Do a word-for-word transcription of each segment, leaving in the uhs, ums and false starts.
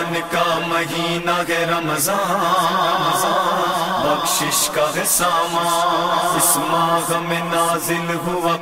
رحمان کا مہینہ ہے رمضان، بخشش کا ہے سامان، اس ماہ میں نازل ہوا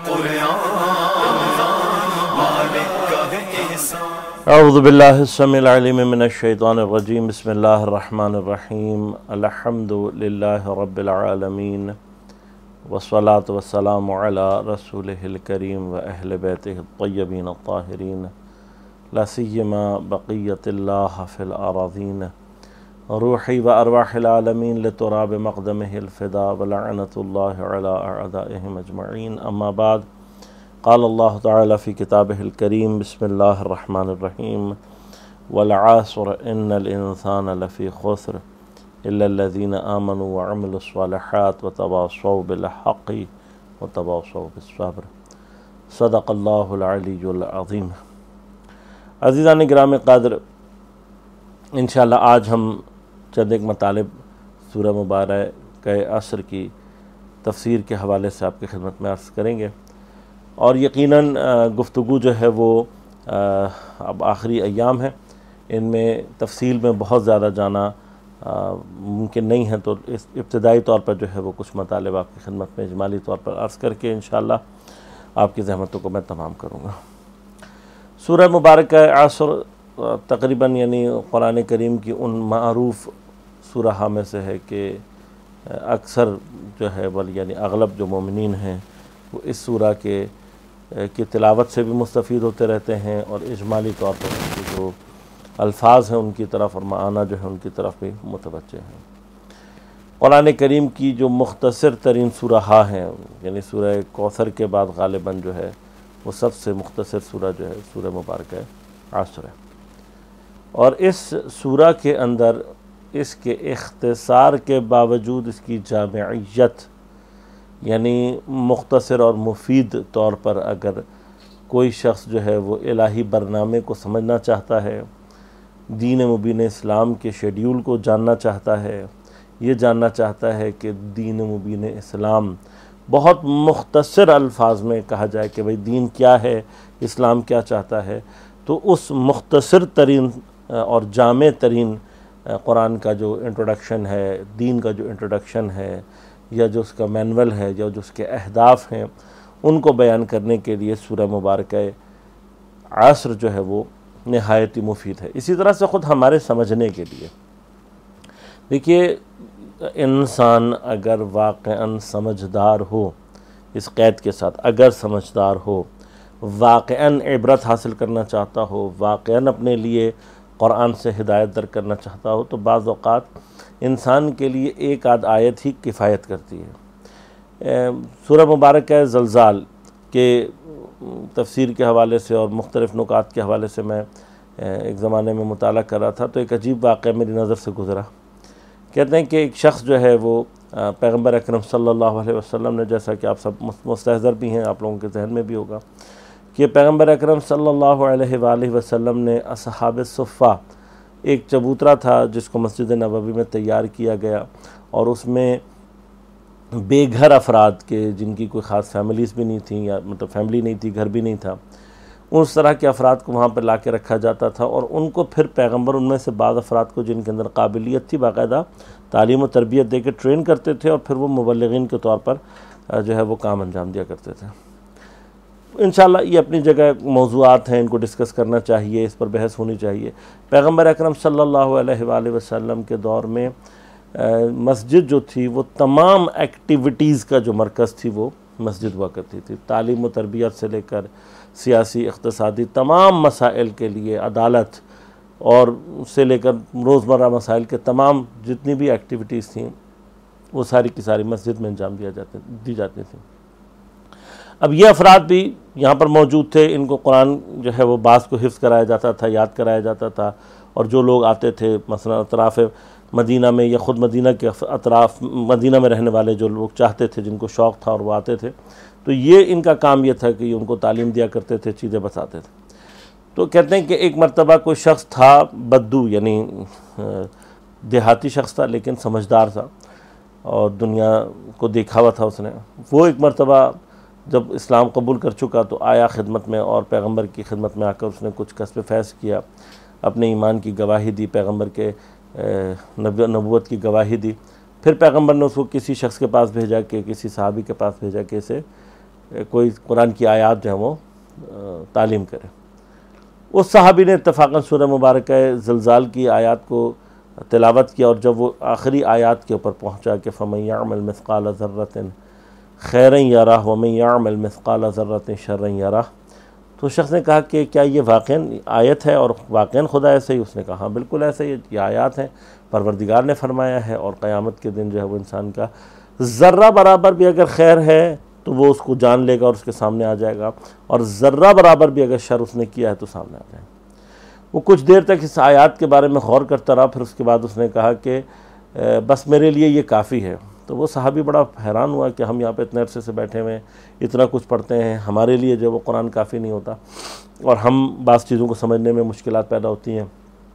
قرآن، مالک کا ہے احسان۔ اعوذ باللہ السمیع العلیم من الشیطان الرجیم، بسم اللہ الرحمن الرحیم، الحمد للہ رب العالمین، والصلاة والسلام علی رسولہ الکریم و اہل بیتہ الطیبین الطاہرین، لا سیما بقیت اللہ فی الاراضین، روحی و ارواح العالمین لتراب مقدمہ الفدا ولعنت اللہ علی اعدائہم اجمعین، اما بعد۔ قال اللہ تعالی فی کتابہ الکریم، بسم اللہ الرحمن الرحیم، والعصر ان الانسان لفی خسر الا الذین آمنوا وعملوا الصالحات وتواصوا بالحق وتواصوا بالصبر، صدق اللہ العلی العظیم۔ عزیزان گرامی قدر، انشاءاللہ آج ہم چند ایک مطالب سورہ مبارکہ عصر کی تفسیر کے حوالے سے آپ کی خدمت میں عرض کریں گے، اور یقیناً گفتگو جو ہے وہ اب آخری ایام ہے، ان میں تفصیل میں بہت زیادہ جانا ممکن نہیں ہے، تو اس ابتدائی طور پر جو ہے وہ کچھ مطالب آپ کی خدمت میں اجمالی طور پر عرض کر کے انشاءاللہ آپ کی زحمتوں کو میں تمام کروں گا۔ سورہ مبارکہ عصر تقریباً یعنی قرآن کریم کی ان معروف سورہ میں سے ہے کہ اکثر جو ہے بل یعنی اغلب جو مومنین ہیں وہ اس سورہ کے کی تلاوت سے بھی مستفید ہوتے رہتے ہیں، اور اجمالی طور پر ان کے جو الفاظ ہیں ان کی طرف اور معنی جو ہے ان کی طرف بھی متوجہ ہیں۔ قرآن کریم کی جو مختصر ترین سورہ ہیں، یعنی سورہ کوثر کے بعد غالباً جو ہے وہ سب سے مختصر سورہ جو ہے سورہ مبارکہ عصر ہے، اور اس سورہ کے اندر اس کے اختصار کے باوجود اس کی جامعیت، یعنی مختصر اور مفید طور پر اگر کوئی شخص جو ہے وہ الہی برنامے کو سمجھنا چاہتا ہے، دین مبین اسلام کے شیڈیول کو جاننا چاہتا ہے، یہ جاننا چاہتا ہے کہ دین مبین اسلام بہت مختصر الفاظ میں کہا جائے کہ بھئی دین کیا ہے، اسلام کیا چاہتا ہے، تو اس مختصر ترین اور جامع ترین قرآن کا جو انٹروڈکشن ہے، دین کا جو انٹروڈکشن ہے، یا جو اس کا مینول ہے، یا جو اس کے اہداف ہیں، ان کو بیان کرنے کے لیے سورہ مبارکہ عصر جو ہے وہ نہایت ہی مفید ہے۔ اسی طرح سے خود ہمارے سمجھنے کے لیے دیکھیے، انسان اگر واقعاً سمجھدار ہو، اس قید کے ساتھ اگر سمجھدار ہو، واقعاً عبرت حاصل کرنا چاہتا ہو، واقعاً اپنے لیے قرآن سے ہدایت در کرنا چاہتا ہو، تو بعض اوقات انسان کے لیے ایک آدھ آیت ہی کفایت کرتی ہے۔ سورہ مبارکہ زلزال کے تفسیر کے حوالے سے اور مختلف نکات کے حوالے سے میں ایک زمانے میں مطالعہ کر رہا تھا، تو ایک عجیب واقعہ میری نظر سے گزرا۔ کہتے ہیں کہ ایک شخص جو ہے وہ پیغمبر اکرم صلی اللہ علیہ وسلم نے، جیسا کہ آپ سب مستحضر بھی ہیں، آپ لوگوں کے ذہن میں بھی ہوگا کہ پیغمبر اکرم صلی اللہ علیہ وآلہ وسلم نے اصحاب صفہ، ایک چبوترا تھا جس کو مسجد نبوی میں تیار کیا گیا، اور اس میں بے گھر افراد کے، جن کی کوئی خاص فیملیز بھی نہیں تھیں، یا مطلب فیملی نہیں تھی، گھر بھی نہیں تھا، اس طرح کے افراد کو وہاں پر لا کے رکھا جاتا تھا، اور ان کو پھر پیغمبر ان میں سے بعض افراد کو جن کے اندر قابلیت تھی باقاعدہ تعلیم و تربیت دے کے ٹرین کرتے تھے، اور پھر وہ مبلغین کے طور پر جو ہے وہ کام انجام دیا کرتے تھے۔ انشاءاللہ یہ اپنی جگہ موضوعات ہیں، ان کو ڈسکس کرنا چاہیے، اس پر بحث ہونی چاہیے۔ پیغمبر اکرم صلی اللہ علیہ وآلہ وسلم کے دور میں مسجد جو تھی وہ تمام ایکٹیویٹیز کا جو مرکز تھی وہ مسجد ہوا کرتی تھی، تعلیم و تربیت سے لے کر سیاسی، اقتصادی تمام مسائل کے لیے، عدالت اور سے لے کر روزمرہ مسائل کے تمام جتنی بھی ایکٹیویٹیز تھیں وہ ساری کی ساری مسجد میں انجام دیا جاتے دی جاتی تھیں۔ اب یہ افراد بھی یہاں پر موجود تھے، ان کو قرآن جو ہے وہ بعض کو حفظ کرایا جاتا تھا، یاد کرایا جاتا تھا، اور جو لوگ آتے تھے مثلا اطراف مدینہ میں یا خود مدینہ کے اطراف مدینہ میں رہنے والے جو لوگ چاہتے تھے، جن کو شوق تھا اور وہ آتے تھے، تو یہ ان کا کام یہ تھا کہ یہ ان کو تعلیم دیا کرتے تھے، چیزیں بتاتے تھے۔ تو کہتے ہیں کہ ایک مرتبہ کوئی شخص تھا بدو، یعنی دیہاتی شخص تھا لیکن سمجھدار تھا اور دنیا کو دیکھا ہوا تھا اس نے۔ وہ ایک مرتبہ جب اسلام قبول کر چکا تو آیا خدمت میں، اور پیغمبر کی خدمت میں آ کر اس نے کچھ کسب فیض کیا، اپنے ایمان کی گواہی دی، پیغمبر کے نبوت کی گواہی دی، پھر پیغمبر نے اس کو کسی شخص کے پاس بھیجا کہ کسی صحابی کے پاس بھیجا کہ اسے کوئی قرآن کی آیات جو ہیں وہ تعلیم کرے۔ اس صحابی نے اتفاقاً سورہ مبارکہ زلزال کی آیات کو تلاوت کیا، اور جب وہ آخری آیات کے اوپر پہنچا کہ فَمَن يَعْمَلْ مِثْقَالَ ذَرَّةٍ خَيْرًا يَرَهُ وَمَن يَعْمَلْ مِثْقَالَ ذَرَّةٍ شَرًّا يَرَهُ، تو شخص نے کہا کہ کیا یہ واقعاً آیت ہے اور واقعاً خدا ایسے ہی؟ اس نے کہا ہاں بالکل ایسے ہی، یہ آیات ہیں، پروردگار نے فرمایا ہے، اور قیامت کے دن جو ہے وہ انسان کا ذرہ برابر بھی اگر خیر ہے تو وہ اس کو جان لے گا اور اس کے سامنے آ جائے گا، اور ذرہ برابر بھی اگر شر اس نے کیا ہے تو سامنے آ جائے گا۔ وہ کچھ دیر تک اس آیات کے بارے میں غور کرتا رہا، پھر اس کے بعد اس نے کہا کہ بس میرے لیے یہ کافی ہے۔ تو وہ صحابی بڑا حیران ہوا کہ ہم یہاں پہ اتنے عرصے سے بیٹھے ہوئے ہیں، اتنا کچھ پڑھتے ہیں، ہمارے لیے جو وہ قرآن کافی نہیں ہوتا، اور ہم بعض چیزوں کو سمجھنے میں مشکلات پیدا ہوتی ہیں،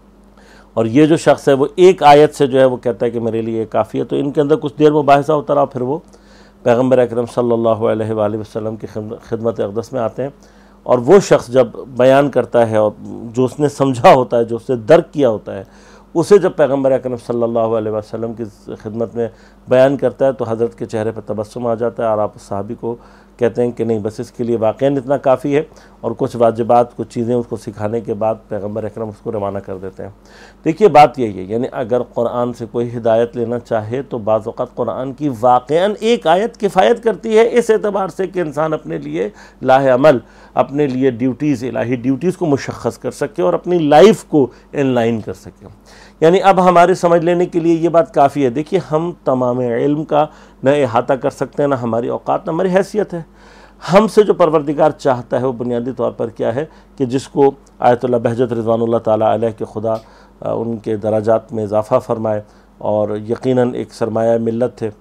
اور یہ جو شخص ہے وہ ایک آیت سے جو ہے وہ کہتا ہے کہ میرے لیے یہ کافی ہے۔ تو ان کے اندر کچھ دیر مباحثہ ہوتا رہا، پھر وہ پیغمبر اکرم صلی اللہ علیہ وآلہ وسلم کی خدمت اقدس میں آتے ہیں، اور وہ شخص جب بیان کرتا ہے اور جو اس نے سمجھا ہوتا ہے، جو اس نے درک کیا ہوتا ہے، اسے جب پیغمبر اکرم صلی اللہ علیہ وسلم کی خدمت میں بیان کرتا ہے تو حضرت کے چہرے پر تبسم آ جاتا ہے، اور آپ اس صحابی کو کہتے ہیں کہ نہیں، بس اس کے لیے واقعاً اتنا کافی ہے، اور کچھ واجبات، کچھ چیزیں اس کو سکھانے کے بعد پیغمبر اکرم اس کو روانہ کر دیتے ہیں۔ دیکھیے بات یہی ہے، یعنی اگر قرآن سے کوئی ہدایت لینا چاہے تو بعض اوقات قرآن کی واقعاً ایک آیت کفایت کرتی ہے، اس اعتبار سے کہ انسان اپنے لیے لاہ عمل، اپنے لیے ڈیوٹیز، الہی ڈیوٹیز کو مشخص کر سکے اور اپنی لائف کو ان لائن کر سکے۔ یعنی اب ہمارے سمجھ لینے کے لیے یہ بات کافی ہے۔ دیکھیے ہم تمام علم کا نہ احاطہ کر سکتے ہیں، نہ ہماری اوقات، نہ ہماری حیثیت ہے۔ ہم سے جو پروردگار چاہتا ہے وہ بنیادی طور پر کیا ہے کہ جس کو آیت اللہ بہجت رضوان اللہ تعالیٰ علیہ کے خدا ان کے درجات میں اضافہ فرمائے، اور یقیناً ایک سرمایہ ملت تھے۔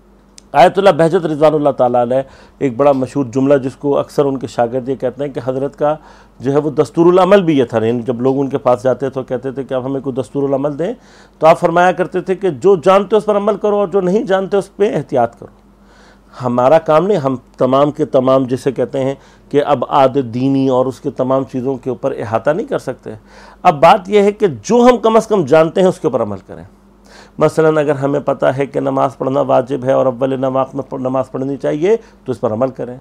آیت اللہ بہجت رضوان اللہ تعالیٰ علیہ ایک بڑا مشہور جملہ جس کو اکثر ان کے شاگرد یہ کہتے ہیں کہ حضرت کا جو ہے وہ دستور العمل بھی یہ تھا، یعنی جب لوگ ان کے پاس جاتے تو کہتے تھے کہ آپ ہمیں کوئی دستور العمل دیں، تو آپ فرمایا کرتے تھے کہ جو جانتے اس پر عمل کرو اور جو نہیں جانتے اس پہ احتیاط کرو۔ ہمارا کام نہیں، ہم تمام کے تمام جسے کہتے ہیں کہ اب عادت دینی اور اس کے تمام چیزوں کے اوپر احاطہ نہیں کر سکتے۔ اب بات یہ ہے کہ جو ہم کم از کم جانتے ہیں اس کے اوپر عمل کریں۔ مثلاً اگر ہمیں پتہ ہے کہ نماز پڑھنا واجب ہے اور اول نواق میں نماز پڑھنی چاہیے تو اس پر عمل کریں۔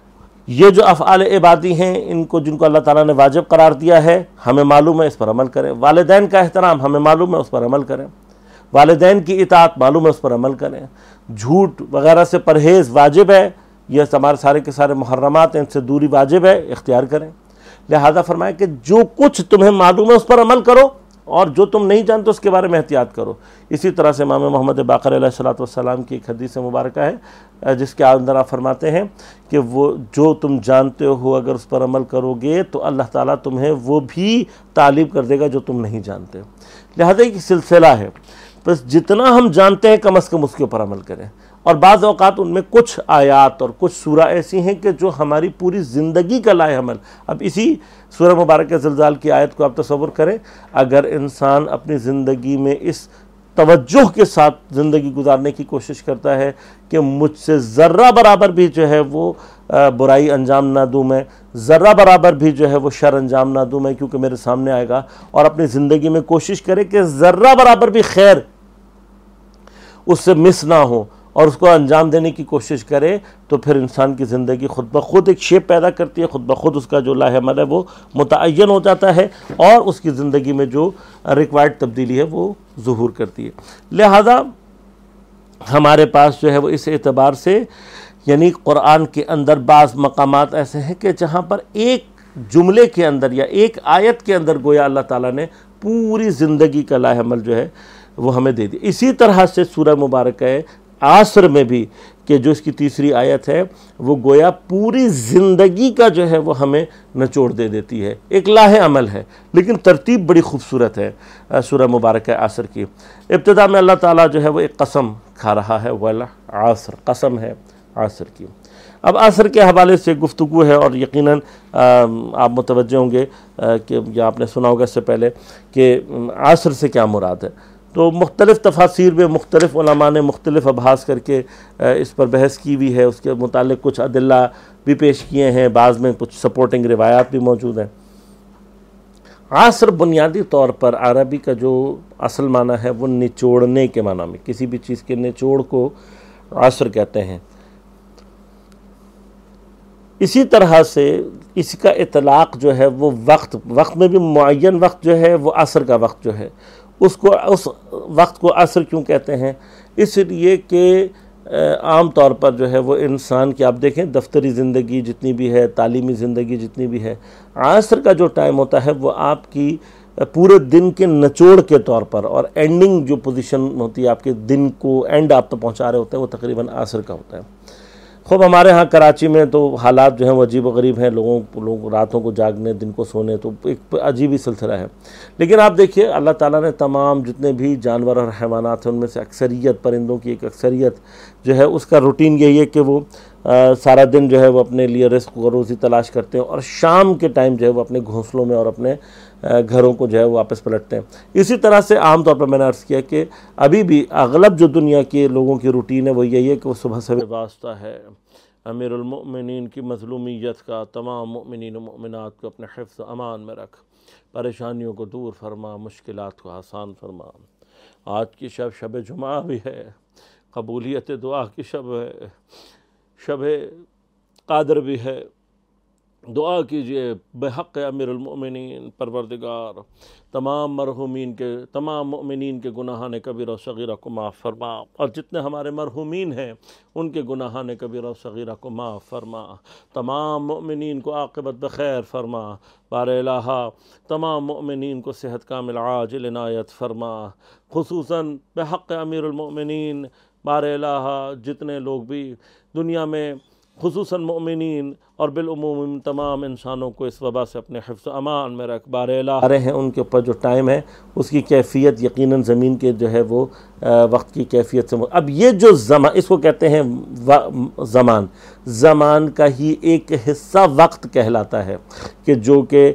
یہ جو افعال عبادی ہیں ان کو جن کو اللہ تعالیٰ نے واجب قرار دیا ہے ہمیں معلوم ہے، اس پر عمل کریں۔ والدین کا احترام ہمیں معلوم ہے، اس پر عمل کریں۔ والدین کی اطاعت معلوم ہے، اس پر عمل کریں۔ جھوٹ وغیرہ سے پرہیز واجب ہے، یہ ہمارے سارے کے سارے محرمات ہیں، ان سے دوری واجب ہے، اختیار کریں۔ لہذا فرمایا کہ جو کچھ تمہیں معلوم ہے اس پر عمل کرو، اور جو تم نہیں جانتے اس کے بارے میں احتیاط کرو۔ اسی طرح سے امام محمد باقر علیہ الصلوۃ والسلام کی ایک حدیث مبارکہ ہے جس کے اندر آپ فرماتے ہیں کہ وہ جو تم جانتے ہو اگر اس پر عمل کرو گے تو اللہ تعالیٰ تمہیں وہ بھی تعلیم کر دے گا جو تم نہیں جانتے۔ لہذا ایک سلسلہ ہے، بس جتنا ہم جانتے ہیں کم از کم اس کے اوپر عمل کریں۔ اور بعض اوقات ان میں کچھ آیات اور کچھ سورہ ایسی ہیں کہ جو ہماری پوری زندگی کا لائحہ عمل۔ اب اسی سورہ مبارکہ زلزال کی آیت کو آپ تصور کریں، اگر انسان اپنی زندگی میں اس توجہ کے ساتھ زندگی گزارنے کی کوشش کرتا ہے کہ مجھ سے ذرہ برابر بھی جو ہے وہ برائی انجام نہ دوں میں، ذرہ برابر بھی جو ہے وہ شر انجام نہ دوں میں کیونکہ میرے سامنے آئے گا، اور اپنی زندگی میں کوشش کرے کہ ذرہ برابر بھی خیر اس سے مس نہ ہو اور اس کو انجام دینے کی کوشش کرے، تو پھر انسان کی زندگی خود بخود ایک شیپ پیدا کرتی ہے، خود بخود اس کا جو لائحہ عمل ہے وہ متعین ہو جاتا ہے، اور اس کی زندگی میں جو ریکوائرڈ تبدیلی ہے وہ ظہور کرتی ہے۔ لہذا ہمارے پاس جو ہے وہ اس اعتبار سے یعنی قرآن کے اندر بعض مقامات ایسے ہیں کہ جہاں پر ایک جملے کے اندر یا ایک آیت کے اندر گویا اللہ تعالیٰ نے پوری زندگی کا لائحہ عمل جو ہے وہ ہمیں دے دی۔ اسی طرح سے سورہ مبارکہ عصر میں بھی کہ جو اس کی تیسری آیت ہے وہ گویا پوری زندگی کا جو ہے وہ ہمیں نچوڑ دے دیتی ہے، ایک لائحہ عمل ہے، لیکن ترتیب بڑی خوبصورت ہے سورہ مبارکہ عصر کی۔ ابتدا میں اللہ تعالیٰ جو ہے وہ ایک قسم کھا رہا ہے، والعصر، قسم ہے عصر کی۔ اب عصر کے حوالے سے گفتگو ہے، اور یقیناً آپ متوجہ ہوں گے کہ یا آپ نے سنا ہوگا اس سے پہلے کہ عصر سے کیا مراد ہے۔ تو مختلف تفاسیر میں مختلف علماء نے مختلف ابحاث کر کے اس پر بحث کی ہوئی ہے، اس کے متعلق کچھ ادلہ بھی پیش کیے ہیں، بعض میں کچھ سپورٹنگ روایات بھی موجود ہیں۔ عصر بنیادی طور پر عربی کا جو اصل معنی ہے وہ نچوڑنے کے معنی میں، کسی بھی چیز کے نچوڑ کو عصر کہتے ہیں۔ اسی طرح سے اس کا اطلاق جو ہے وہ وقت وقت میں بھی معین وقت جو ہے وہ عصر کا وقت جو ہے اس کو اس وقت کو عصر کیوں کہتے ہیں؟ اس لیے کہ عام طور پر جو ہے وہ انسان کی آپ دیکھیں دفتری زندگی جتنی بھی ہے، تعلیمی زندگی جتنی بھی ہے، عصر کا جو ٹائم ہوتا ہے وہ آپ کی پورے دن کے نچوڑ کے طور پر، اور اینڈنگ جو پوزیشن ہوتی ہے آپ کے دن کو اینڈ آپ تک پہنچا رہے ہوتے ہیں وہ تقریباً عصر کا ہوتا ہے۔ خوب ہمارے ہاں کراچی میں تو حالات جو ہیں وہ عجیب و غریب ہیں، لوگوں لوگ راتوں کو جاگنے دن کو سونے، تو ایک عجیب ہی سلسلہ ہے۔ لیکن آپ دیکھیے اللہ تعالیٰ نے تمام جتنے بھی جانور اور حیوانات ہیں ان میں سے اکثریت پرندوں کی ایک اکثریت جو ہے اس کا روٹین یہی ہے کہ وہ سارا دن جو ہے وہ اپنے لیے رزق و روزی تلاش کرتے ہیں، اور شام کے ٹائم جو ہے وہ اپنے گھونسلوں میں اور اپنے گھروں کو جو ہے واپس پلٹتے ہیں۔ اسی طرح سے عام طور پر میں نے عرض کیا کہ ابھی بھی اغلب جو دنیا کے لوگوں کی روٹین ہے وہ یہی ہے کہ وہ صبح سے واسطہ ہے امیر المؤمنین کی مظلومیت کا، تمام مؤمنین و مؤمنات کو اپنے حفظ و امان میں رکھ، پریشانیوں کو دور فرما، مشکلات کو آسان فرما۔ آج کی شب شب جمعہ بھی ہے، قبولیت دعا کی شب ہے، شب قادر بھی ہے۔ دعا کیجئے بحق امیر المؤمنین، پروردگار تمام مرحومین کے تمام مؤمنین کے گناہان کبیرہ و صغیرہ کو معاف فرما، اور جتنے ہمارے مرحومین ہیں ان کے گناہان کبیرہ و صغیرہ کو معاف فرما، تمام مؤمنین کو عاقبت بخیر فرما۔ بار الہٰ تمام مؤمنین کو صحت کامل عاجل عنایت فرما، خصوصاً بحق امیر المؤمنین۔ بار الہٰ جتنے لوگ بھی دنیا میں خصوصاً مؤمنین اور بالعموم تمام انسانوں کو اس وبا سے اپنے حفظ و امان میں رکھ۔ بار الہٰ آ رہے ہیں ان کے اوپر جو ٹائم ہے اس کی کیفیت یقیناً زمین کے جو ہے وہ وقت کی کیفیت سے م... اب یہ جو زمان اس کو کہتے ہیں زمان زمان کا ہی ایک حصہ وقت کہلاتا ہے، کہ جو کہ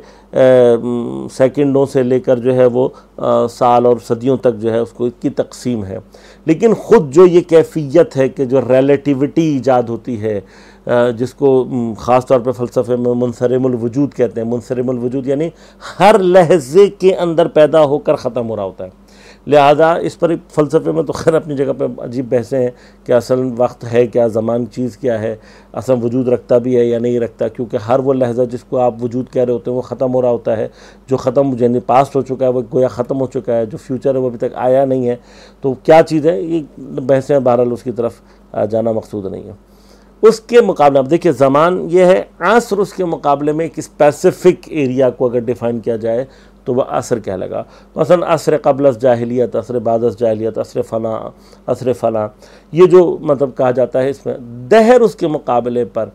سیکنڈوں سے لے کر جو ہے وہ سال اور صدیوں تک جو ہے اس کو کی تقسیم ہے۔ لیکن خود جو یہ کیفیت ہے کہ جو ریلیٹیوٹی ایجاد ہوتی ہے، جس کو خاص طور پہ فلسفے میں منصرم الوجود کہتے ہیں، منصرم الوجود یعنی ہر لحظے کے اندر پیدا ہو کر ختم ہو رہا ہوتا ہے۔ لہذا اس پر فلسفے میں تو خیر اپنی جگہ پہ عجیب بحثیں ہیں کہ اصل وقت ہے کیا، زمان چیز کیا ہے، اصل وجود رکھتا بھی ہے یا نہیں رکھتا، کیونکہ ہر وہ لحظہ جس کو آپ وجود کہہ رہے ہوتے ہیں وہ ختم ہو رہا ہوتا ہے۔ جو ختم یعنی پاسٹ ہو چکا ہے وہ گویا ختم ہو چکا ہے، جو فیوچر ہے وہ ابھی تک آیا نہیں ہے، تو کیا چیز ہے یہ بحثیں، بہرحال اس کی طرف جانا مقصود نہیں ہے۔ اس کے مقابلے اب دیکھیے زمان یہ ہے، عصر اس کے مقابلے میں ایک اسپیسیفک ایریا کو اگر ڈیفائن کیا جائے تو وہ عصر کہلے گا۔ مثلا عصر قبل از جاہلیت، عصر بعد از جاہلیت، عصر فلاں، عصر فلاں، یہ جو مطلب کہا جاتا ہے اس میں دہر اس کے مقابلے پر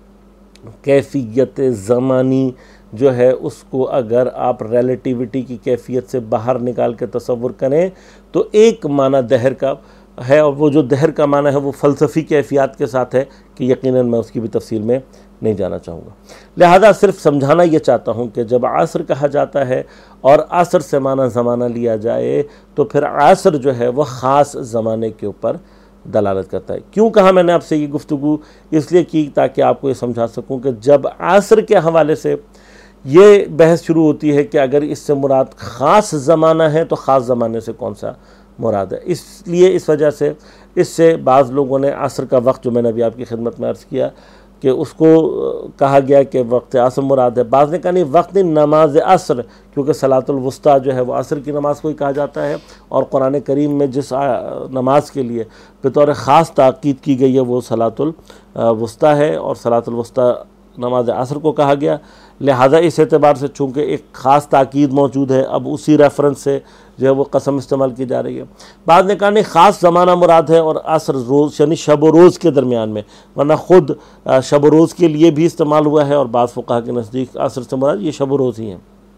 کیفیت زمانی جو ہے اس کو اگر آپ ریلیٹیوٹی کی کیفیت سے باہر نکال کے تصور کریں تو ایک معنی دہر کا ہے، اور وہ جو دہر کا معنی ہے وہ فلسفی کیفیات کے ساتھ ہے کہ یقیناً میں اس کی بھی تفصیل میں نہیں جانا چاہوں گا۔ لہذا صرف سمجھانا یہ چاہتا ہوں کہ جب عصر کہا جاتا ہے اور عصر سے معنی زمانہ لیا جائے تو پھر عصر جو ہے وہ خاص زمانے کے اوپر دلالت کرتا ہے۔ کیوں کہا میں نے آپ سے یہ گفتگو؟ اس لیے کی تاکہ آپ کو یہ سمجھا سکوں کہ جب عصر کے حوالے سے یہ بحث شروع ہوتی ہے کہ اگر اس سے مراد خاص زمانہ ہے تو خاص زمانے سے کون سا مراد ہے، اس لیے اس وجہ سے اس سے بعض لوگوں نے عصر کا وقت جو میں نے ابھی آپ کی خدمت میں عرض کیا کہ اس کو کہا گیا کہ وقت عصر مراد ہے، بعض نے کہا نہیں وقت نماز عصر، کیونکہ صلاۃ الوسطیٰ جو ہے وہ عصر کی نماز کو ہی کہا جاتا ہے، اور قرآن کریم میں جس نماز کے لیے بطور خاص تاکید کی گئی ہے وہ صلاۃ الوسطیٰ ہے، اور صلاۃ الوسطیٰ نماز عصر کو کہا گیا۔ لہذا اس اعتبار سے چونکہ ایک خاص تاکید موجود ہے، اب اسی ریفرنس سے جو ہے وہ قسم استعمال کی جا رہی ہے۔ بعد نے کہا نہیں خاص زمانہ مراد ہے اور عصر روز یعنی شب و روز کے درمیان میں، ورنہ خود شب و روز کے لیے بھی استعمال ہوا ہے، اور بعض فقہا کے نزدیک عصر سے مراد یہ شب و روز ہی ہیں۔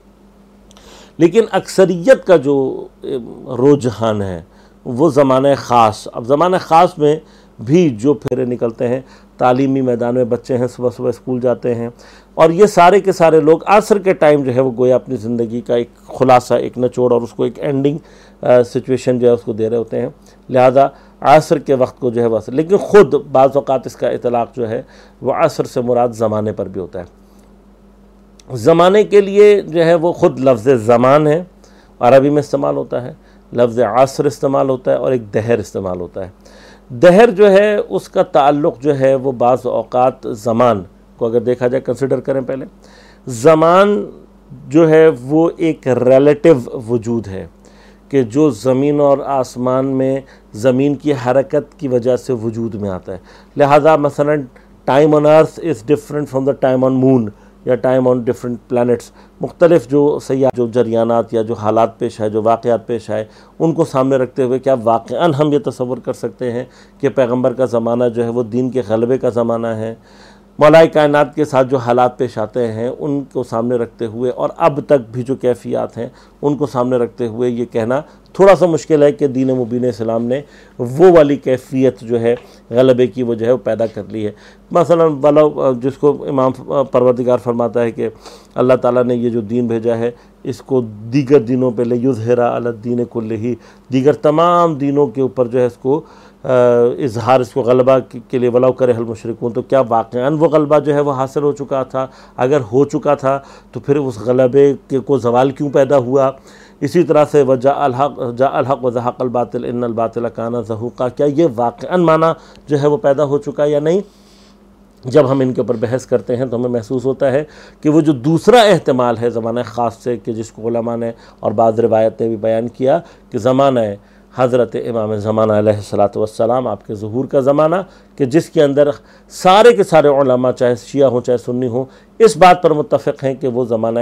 لیکن اکثریت کا جو رجحان ہے وہ زمانہ خاص، اب زمانہ خاص میں بھی جو پھیرے نکلتے ہیں، تعلیمی میدان میں بچے ہیں، صبح صبح اسکول جاتے ہیں، اور یہ سارے کے سارے لوگ عصر کے ٹائم جو ہے وہ گویا اپنی زندگی کا ایک خلاصہ، ایک نچوڑ اور اس کو ایک اینڈنگ سچویشن جو ہے اس کو دے رہے ہوتے ہیں۔ لہذا عصر کے وقت کو جو ہے وہ عصر، لیکن خود بعض اوقات اس کا اطلاق جو ہے وہ عصر سے مراد زمانے پر بھی ہوتا ہے۔ زمانے کے لیے جو ہے وہ خود لفظ زمان ہے، عربی میں استعمال ہوتا ہے، لفظ عصر استعمال ہوتا ہے، اور ایک دہر استعمال ہوتا ہے۔ دہر جو ہے اس کا تعلق جو ہے وہ بعض اوقات زمان کو اگر دیکھا جائے، کنسیڈر کریں پہلے، زمان جو ہے وہ ایک ریلیٹو وجود ہے کہ جو زمین اور آسمان میں زمین کی حرکت کی وجہ سے وجود میں آتا ہے۔ لہذا مثلا time on earth is different from the time on moon یا ٹائم آن ڈفرینٹ پلانٹس، مختلف جو سیاح جو جریانات یا جو حالات پیش آئے، جو واقعات پیش آئے، ان کو سامنے رکھتے ہوئے کیا واقعاً ہم یہ تصور کر سکتے ہیں کہ پیغمبر کا زمانہ جو ہے وہ دین کے غلبے کا زمانہ ہے؟ مولائے کائنات کے ساتھ جو حالات پیش آتے ہیں ان کو سامنے رکھتے ہوئے اور اب تک بھی جو کیفیات ہیں ان کو سامنے رکھتے ہوئے یہ کہنا تھوڑا سا مشکل ہے کہ دین مبین اسلام نے وہ والی کیفیت جو ہے غلبے کی وہ جو ہے وہ پیدا کر لی ہے۔ مثلا ولو جس کو امام پروردگار فرماتا ہے کہ اللہ تعالیٰ نے یہ جو دین بھیجا ہے اس کو دیگر دینوں پہ لیظہر علی الدین کلہ، دیگر تمام دینوں کے اوپر جو ہے اس کو اظہار، اس کو غلبہ کے لیے ولو کرہ المشرکون، تو کیا واقعاً وہ غلبہ جو ہے وہ حاصل ہو چکا تھا؟ اگر ہو چکا تھا تو پھر اس غلبے کے کو زوال کیوں پیدا ہوا؟ اسی طرح سے وجاء الحق جاء الحق وزہق الباطل ان الباطل کان زہوقا، کیا یہ واقعاً معنی جو ہے وہ پیدا ہو چکا یا نہیں؟ جب ہم ان کے اوپر بحث کرتے ہیں تو ہمیں محسوس ہوتا ہے کہ وہ جو دوسرا احتمال ہے زمانہ خاص سے، کہ جس کو علماء نے اور بعض روایت نے بھی بیان کیا کہ زمانہ حضرت امام زمانہ علیہ الصلاۃ والسلام، آپ کے ظہور کا زمانہ، کہ جس کے اندر سارے کے سارے علماء چاہے شیعہ ہوں چاہے سنی ہوں اس بات پر متفق ہیں کہ وہ زمانہ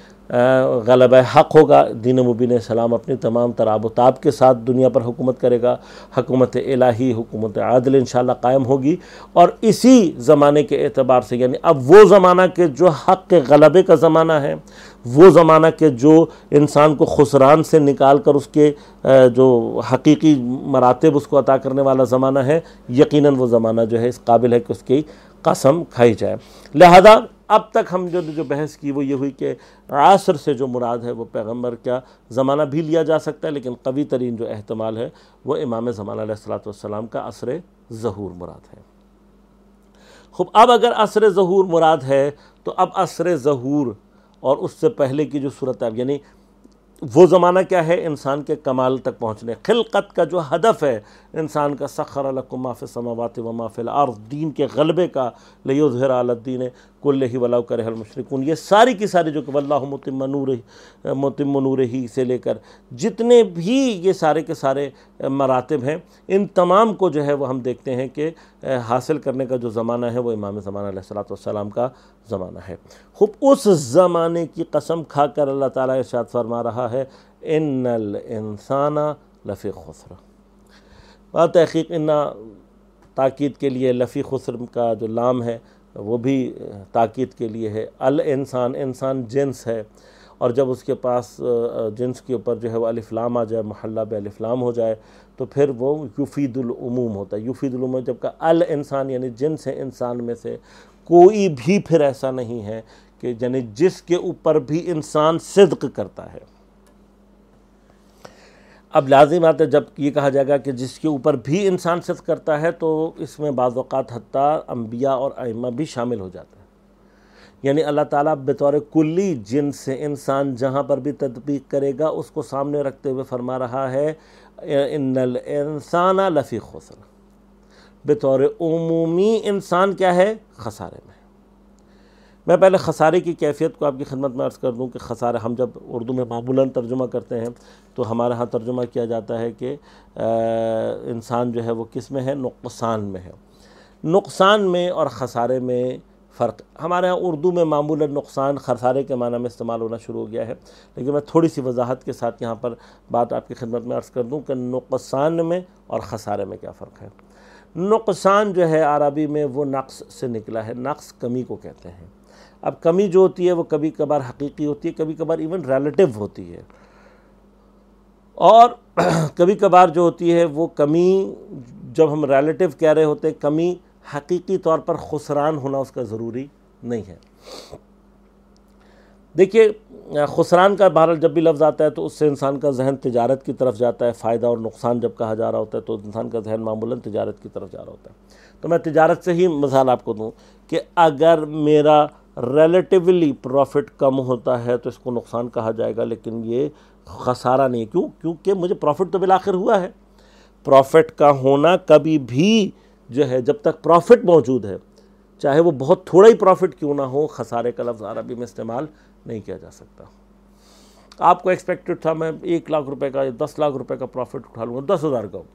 غلبہ حق ہوگا، دین مبین اسلام اپنی تمام تراب و تاب کے ساتھ دنیا پر حکومت کرے گا، حکومت الہی، حکومت عادل انشاءاللہ قائم ہوگی۔ اور اسی زمانے کے اعتبار سے یعنی اب وہ زمانہ کہ جو حق کے غلبے کا زمانہ ہے، وہ زمانہ کہ جو انسان کو خسران سے نکال کر اس کے جو حقیقی مراتب اس کو عطا کرنے والا زمانہ ہے، یقیناً وہ زمانہ جو ہے اس قابل ہے کہ اس کی قسم کھائی جائے۔ لہذا اب تک ہم جو جو بحث کی وہ یہ ہوئی کہ عصر سے جو مراد ہے وہ پیغمبر کا زمانہ بھی لیا جا سکتا ہے، لیکن قوی ترین جو احتمال ہے وہ امام زمانہ علیہ الصلوۃ والسلام کا عصر ظہور مراد ہے۔ خوب، اب اگر عصر ظہور مراد ہے تو اب عصر ظہور اور اس سے پہلے کی جو صورت ہے، یعنی وہ زمانہ کیا ہے انسان کے کمال تک پہنچنے، خلقت کا جو ہدف ہے انسان کا، سخر لکم ما فی السماوات و ما فی الارض، دین کے غلبے کا، لیظہر علی الدین کلہ ولو کرہ المشرکون، یہ ساری کی ساری جو کہ واللہ متم نورہ متم نورہ سے لے کر جتنے بھی یہ سارے کے سارے مراتب ہیں، ان تمام کو جو ہے وہ ہم دیکھتے ہیں کہ حاصل کرنے کا جو زمانہ ہے وہ امام زمانہ علیہ الصلوۃ والسلام کا زمانہ ہے۔ خوب، اس زمانے کی قسم کھا کر اللہ تعالیٰ ارشاد فرما رہا ہے ان الانسان لفی خسر۔ بات تحقیق ان تاکید کے لیے لفی خسر کا جو لام ہے وہ بھی تاکید کے لیے ہے۔ الانسان، انسان جنس ہے، اور جب اس کے پاس جنس کے اوپر جو ہے وہ الف لام آ جائے، محلہ بے الف لام ہو جائے تو پھر وہ یفید العموم ہوتا ہے۔ یفید العموم جب کہ الانسان یعنی جنس ہے انسان میں سے کوئی بھی پھر ایسا نہیں ہے کہ یعنی جس کے اوپر بھی انسان صدق کرتا ہے۔ اب لازم آتا ہے جب یہ کہا جائے گا کہ جس کے اوپر بھی انسان صدق کرتا ہے تو اس میں بعض اوقات حتیٰ انبیاء اور ائمہ بھی شامل ہو جاتے ہیں، یعنی اللہ تعالیٰ بطور کلی جنس سے انسان جہاں پر بھی تطبیق کرے گا اس کو سامنے رکھتے ہوئے فرما رہا ہے ان الانسان لفی خسر، بطور عمومی انسان کیا ہے؟ خسارے میں۔ میں پہلے خسارے کی کیفیت کو آپ کی خدمت میں عرض کر دوں کہ خسارہ ہم جب اردو میں معمولاً ترجمہ کرتے ہیں تو ہمارے ہاں ترجمہ کیا جاتا ہے کہ انسان جو ہے وہ کس میں ہے؟ نقصان میں ہے۔ نقصان میں اور خسارے میں فرق، ہمارے ہاں اردو میں معمولاً نقصان خسارے کے معنی میں استعمال ہونا شروع ہو گیا ہے، لیکن میں تھوڑی سی وضاحت کے ساتھ یہاں پر بات آپ کی خدمت میں عرض کر دوں کہ نقصان میں اور خسارے میں کیا فرق ہے۔ نقصان جو ہے عربی میں وہ نقص سے نکلا ہے، نقص کمی کو کہتے ہیں۔ اب کمی جو ہوتی ہے وہ کبھی کبھار حقیقی ہوتی ہے، کبھی کبھار ایون ریلیٹیو ہوتی ہے، اور کبھی کبھار جو ہوتی ہے وہ کمی جب ہم ریلیٹیو کہہ رہے ہوتے ہیں، کمی حقیقی طور پر خسران ہونا اس کا ضروری نہیں ہے۔ دیکھیے، خسران کا بہرحال جب بھی لفظ آتا ہے تو اس سے انسان کا ذہن تجارت کی طرف جاتا ہے، فائدہ اور نقصان جب کہا جا رہا ہوتا ہے تو انسان کا ذہن معمولاً تجارت کی طرف جا رہا ہوتا ہے۔ تو میں تجارت سے ہی مثال آپ کو دوں کہ اگر میرا ریلیٹیولی پروفٹ کم ہوتا ہے تو اس کو نقصان کہا جائے گا، لیکن یہ خسارہ نہیں ہے. کیوں؟ کیونکہ مجھے پروفٹ تو بالآخر ہوا ہے. پروفٹ کا ہونا کبھی بھی جو ہے جب تک پروفٹ موجود ہے، چاہے وہ بہت تھوڑا ہی پروفٹ کیوں نہ ہو، خسارے کا لفظ عربی میں استعمال نہیں کیا جا سکتا. آپ کو ایکسپیکٹڈ تھا میں ایک لاکھ روپے کا یا دس لاکھ روپے کا پروفٹ اٹھا لوں گا، دس ہزار کا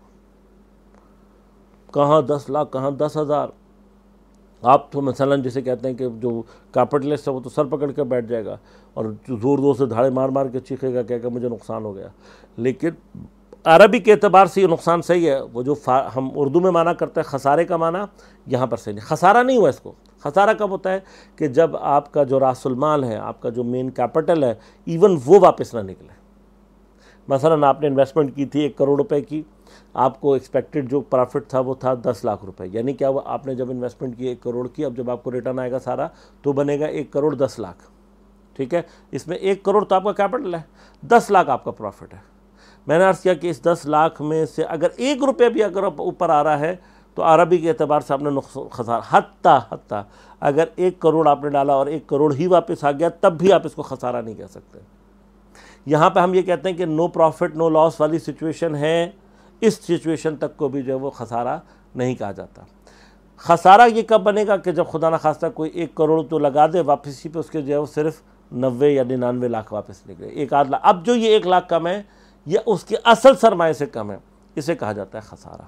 کہاں دس لاکھ کہاں دس ہزار. آپ تو مثلا جسے کہتے ہیں کہ جو کیپٹلسٹ ہے وہ تو سر پکڑ کے بیٹھ جائے گا اور زور زور سے دھاڑے مار مار کے چیخے گا، کہے گا مجھے نقصان ہو گیا. لیکن عربی کے اعتبار سے یہ نقصان صحیح ہے. وہ جو ہم اردو میں معنی کرتے ہیں خسارے کا معنی یہاں پر صحیح نہیں. خسارہ نہیں ہوا اس کو. خسارہ کب ہوتا ہے کہ جب آپ کا جو راس المال ہے، آپ کا جو مین کیپٹل ہے، ایون وہ واپس نہ نکلے. مثلا آپ نے انویسٹمنٹ کی تھی ایک کروڑ روپے کی، آپ کو ایکسپیکٹڈ جو پروفٹ تھا وہ تھا دس لاکھ روپے. یعنی کیا ہوا، آپ نے جب انویسٹمنٹ کی ایک کروڑ کی، اب جب آپ کو ریٹرن آئے گا سارا تو بنے گا ایک کروڑ دس لاکھ. ٹھیک ہے، اس میں ایک کروڑ تو آپ کا کیپٹل ہے، دس لاکھ آپ کا پروفٹ ہے. میں نے عرض کیا کہ اس دس لاکھ میں سے اگر ایک روپے بھی اگر اوپر آ رہا ہے تو عربی کے اعتبار سے آپ نے خسارہ، حتیٰ حتیٰ اگر ایک کروڑ آپ نے ڈالا اور ایک کروڑ ہی واپس آ گیا تب بھی آپ اس کو خسارہ نہیں کہہ سکتے. یہاں پہ ہم یہ کہتے ہیں کہ نو پروفٹ نو لاس والی سچویشن ہے، اس سچویشن تک کو بھی جو ہے وہ خسارہ نہیں کہا جاتا. خسارہ یہ کب بنے گا کہ جب خدا نخواستہ کوئی ایک کروڑ تو لگا دے، واپسی پہ اس کے جو ہے وہ صرف نوے یا ننانوے لاکھ واپس نکلے، ایک آدھ لاکھ. اب جو یہ ایک لاکھ کم ہے یہ اس کے اصل سرمایے سے کم ہے، اسے کہا جاتا ہے خسارہ.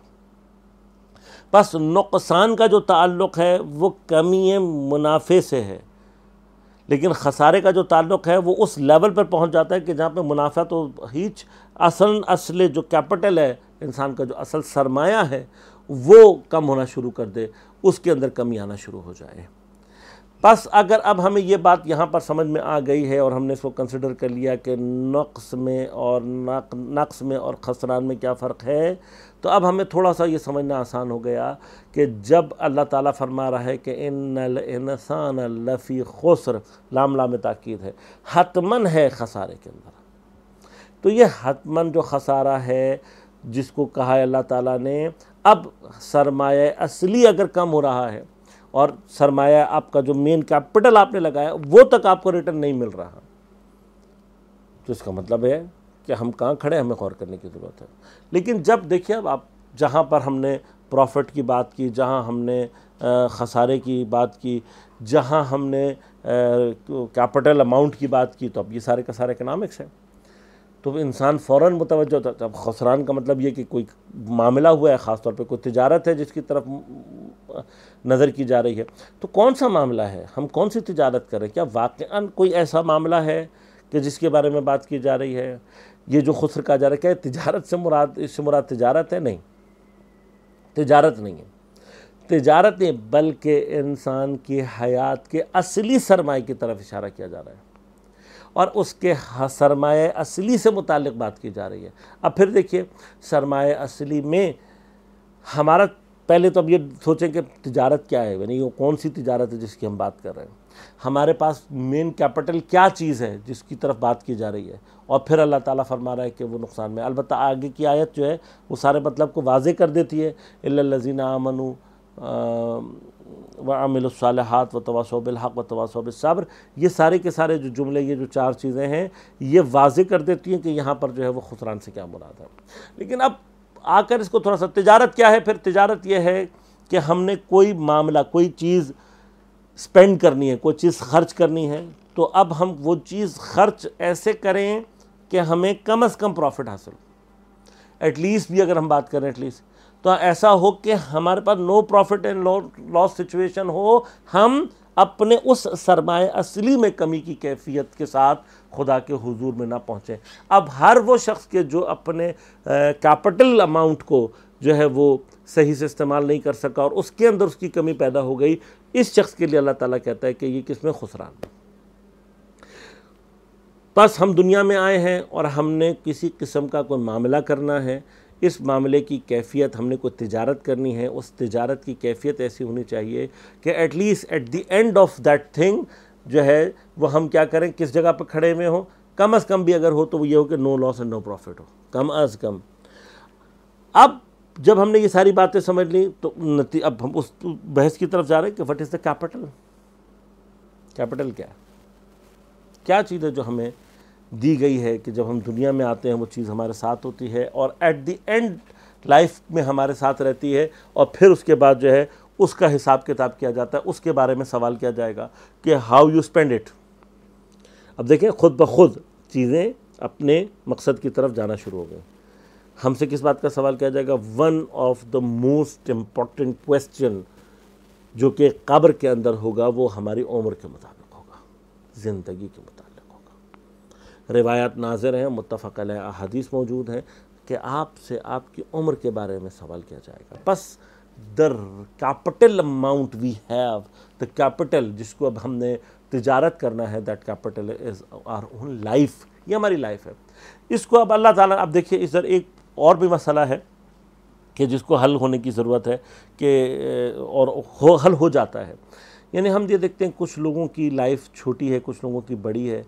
بس نقصان کا جو تعلق ہے وہ کمی منافع سے ہے، لیکن خسارے کا جو تعلق ہے وہ اس لیول پر پہنچ جاتا ہے کہ جہاں پہ منافع تو ہیچ اصل اصل جو کیپٹل ہے انسان کا، جو اصل سرمایہ ہے وہ کم ہونا شروع کر دے، اس کے اندر کمی آنا شروع ہو جائے. بس اگر اب ہمیں یہ بات یہاں پر سمجھ میں آ گئی ہے اور ہم نے اس کو کنسیڈر کر لیا کہ نقص میں اور نقص میں اور خسران میں کیا فرق ہے، تو اب ہمیں تھوڑا سا یہ سمجھنا آسان ہو گیا کہ جب اللہ تعالیٰ فرما رہا ہے کہ ان الانسان لفی خسر، لام لام تاکید ہے، حتماً ہے خسارے کے اندر. تو یہ حتماً جو خسارہ ہے جس کو کہا ہے اللہ تعالیٰ نے، اب سرمایہ اصلی اگر کم ہو رہا ہے اور سرمایہ آپ کا جو مین کیپٹل آپ نے لگایا وہ تک آپ کو ریٹرن نہیں مل رہا، تو اس کا مطلب ہے کہ ہم کہاں کھڑے، ہمیں غور کرنے کی ضرورت ہے. لیکن جب دیکھیے اب آپ جہاں پر ہم نے پروفٹ کی بات کی، جہاں ہم نے خسارے کی بات کی، جہاں ہم نے کیپٹل اماؤنٹ کی بات کی، تو اب یہ سارے کا سارے اکنامکس ہے. تو انسان فوراً متوجہ ہوتا ہے. اب خسران کا مطلب یہ کہ کوئی معاملہ ہوا ہے، خاص طور پہ کوئی تجارت ہے جس کی طرف نظر کی جا رہی ہے. تو کون سا معاملہ ہے، ہم کون سی تجارت کر رہے ہیں؟ کیا واقعاً کوئی ایسا معاملہ ہے کہ جس کے بارے میں بات کی جا رہی ہے؟ یہ جو خسر کہا جا رہا ہے کیا تجارت سے مراد، اس سے مراد تجارت ہے؟ نہیں، تجارت نہیں ہے. تجارت نہیں بلکہ انسان کی حیات کے اصلی سرمایہ کی طرف اشارہ کیا جا رہا ہے اور اس کے سرمایہ اصلی سے متعلق بات کی جا رہی ہے. اب پھر دیکھیے سرمایہ اصلی میں ہمارا، پہلے تو اب یہ سوچیں کہ تجارت کیا ہے، یعنی وہ کون سی تجارت ہے جس کی ہم بات کر رہے ہیں. ہمارے پاس مین کیپٹل کیا چیز ہے جس کی طرف بات کی جا رہی ہے، اور پھر اللہ تعالیٰ فرما رہا ہے کہ وہ نقصان میں. البتہ آگے کی آیت جو ہے وہ سارے مطلب کو واضح کر دیتی ہے، الا الذین آمنوا وعملوا الصالحات وتواصوا بالحق وتواصوا بالصبر. یہ سارے کے سارے جو جملے، یہ جو چار چیزیں ہیں، یہ واضح کر دیتی ہیں کہ یہاں پر جو ہے وہ خسران سے کیا مراد ہے. لیکن اب آ کر اس کو تھوڑا سا، تجارت کیا ہے؟ پھر تجارت یہ ہے کہ ہم نے کوئی معاملہ، کوئی چیز سپینڈ کرنی ہے، کوئی چیز خرچ کرنی ہے، تو اب ہم وہ چیز خرچ ایسے کریں کہ ہمیں کم از کم پروفٹ حاصل ہو. ایٹ لیسٹ بھی اگر ہم بات کریں ایٹ لیسٹ تو ایسا ہو کہ ہمارے پاس no profit and loss situation ہو، ہم اپنے اس سرمایہ اصلی میں کمی کی کیفیت کے ساتھ خدا کے حضور میں نہ پہنچیں. اب ہر وہ شخص کے جو اپنے کیپٹل اماؤنٹ کو جو ہے وہ صحیح سے استعمال نہیں کر سکا اور اس کے اندر اس کی کمی پیدا ہو گئی، اس شخص کے لیے اللہ تعالیٰ کہتا ہے کہ یہ کس میں خسران. بس ہم دنیا میں آئے ہیں اور ہم نے کسی قسم کا کوئی معاملہ کرنا ہے، اس معاملے کی کیفیت، ہم نے کوئی تجارت کرنی ہے، اس تجارت کی کیفیت ایسی ہونی چاہیے کہ at least at the end of that thing جو ہے وہ ہم کیا کریں، کس جگہ پہ کھڑے ہوئے ہوں، کم از کم بھی اگر ہو تو وہ یہ ہو کہ نو لاس اینڈ نو پروفٹ ہو، کم از کم. اب جب ہم نے یہ ساری باتیں سمجھ لی تو اب ہم اس بحث کی طرف جا رہے ہیں کہ what is the capital. Capital کیا ہے؟ کیا چیز ہے جو ہمیں دی گئی ہے کہ جب ہم دنیا میں آتے ہیں وہ چیز ہمارے ساتھ ہوتی ہے اور ایٹ دی اینڈ لائف میں ہمارے ساتھ رہتی ہے، اور پھر اس کے بعد جو ہے اس کا حساب کتاب کیا جاتا ہے، اس کے بارے میں سوال کیا جائے گا کہ ہاؤ یو اسپینڈ اٹ۔ اب دیکھیں خود بخود چیزیں اپنے مقصد کی طرف جانا شروع ہو گئے۔ ہم سے کس بات کا سوال کیا جائے گا؟ One of the most important question جو کہ قبر کے اندر ہوگا وہ ہماری عمر کے مطابق ہوگا، زندگی کے متعلق ہوگا۔ روایات ناظر ہیں، متفق علیہ احادیث موجود ہیں کہ آپ سے آپ کی عمر کے بارے میں سوال کیا جائے گا۔ بس the capital amount we have, the capital جس کو اب ہم نے تجارت کرنا ہے، that capital is our own life، یہ ہماری لائف ہے۔ اس کو اب اللہ تعالیٰ، اب دیکھیے اس در ایک اور بھی مسئلہ ہے کہ جس کو حل ہونے کی ضرورت ہے کہ اور ہو حل ہو جاتا ہے۔ یعنی ہم یہ دیکھتے ہیں کچھ لوگوں کی لائف چھوٹی ہے، کچھ لوگوں کی بڑی ہے۔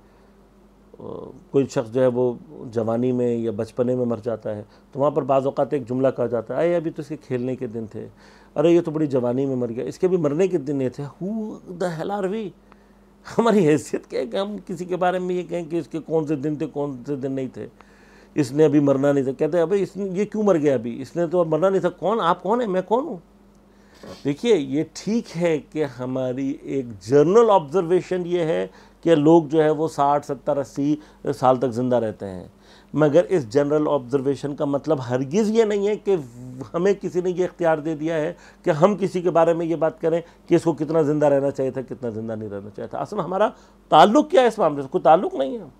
کوئی شخص جو ہے وہ جوانی میں یا بچپنے میں مر جاتا ہے تو وہاں پر بعض اوقات ایک جملہ کہا جاتا ہے، اے ابھی تو اس کے کھیلنے کے دن تھے، ارے یہ تو بڑی جوانی میں مر گیا، اس کے بھی مرنے کے دن نہیں تھے۔ Who the hell are we? ہماری حیثیت کیا ہے کہ ہم کسی کے بارے میں یہ کہیں کہ اس کے کون سے دن تھے کون سے دن نہیں تھے، اس نے ابھی مرنا نہیں تھا۔ کہتے ہیں ابھی اس نے یہ کیوں مر گیا، ابھی اس نے تو اب مرنا نہیں تھا۔ کون آپ کون ہیں؟ میں کون ہوں؟ دیکھیے یہ ٹھیک ہے کہ ہماری ایک جرنل آبزرویشن یہ ہے کہ لوگ جو ہے وہ ساٹھ ستر اسی سال تک زندہ رہتے ہیں، مگر اس جنرل آبزرویشن کا مطلب ہرگز یہ نہیں ہے کہ ہمیں کسی نے یہ اختیار دے دیا ہے کہ ہم کسی کے بارے میں یہ بات کریں کہ اس کو کتنا زندہ رہنا چاہیے تھا، کتنا زندہ نہیں رہنا چاہیے تھا۔ اصل ہمارا تعلق کیا ہے اس معاملے سے؟ کوئی تعلق نہیں ہے۔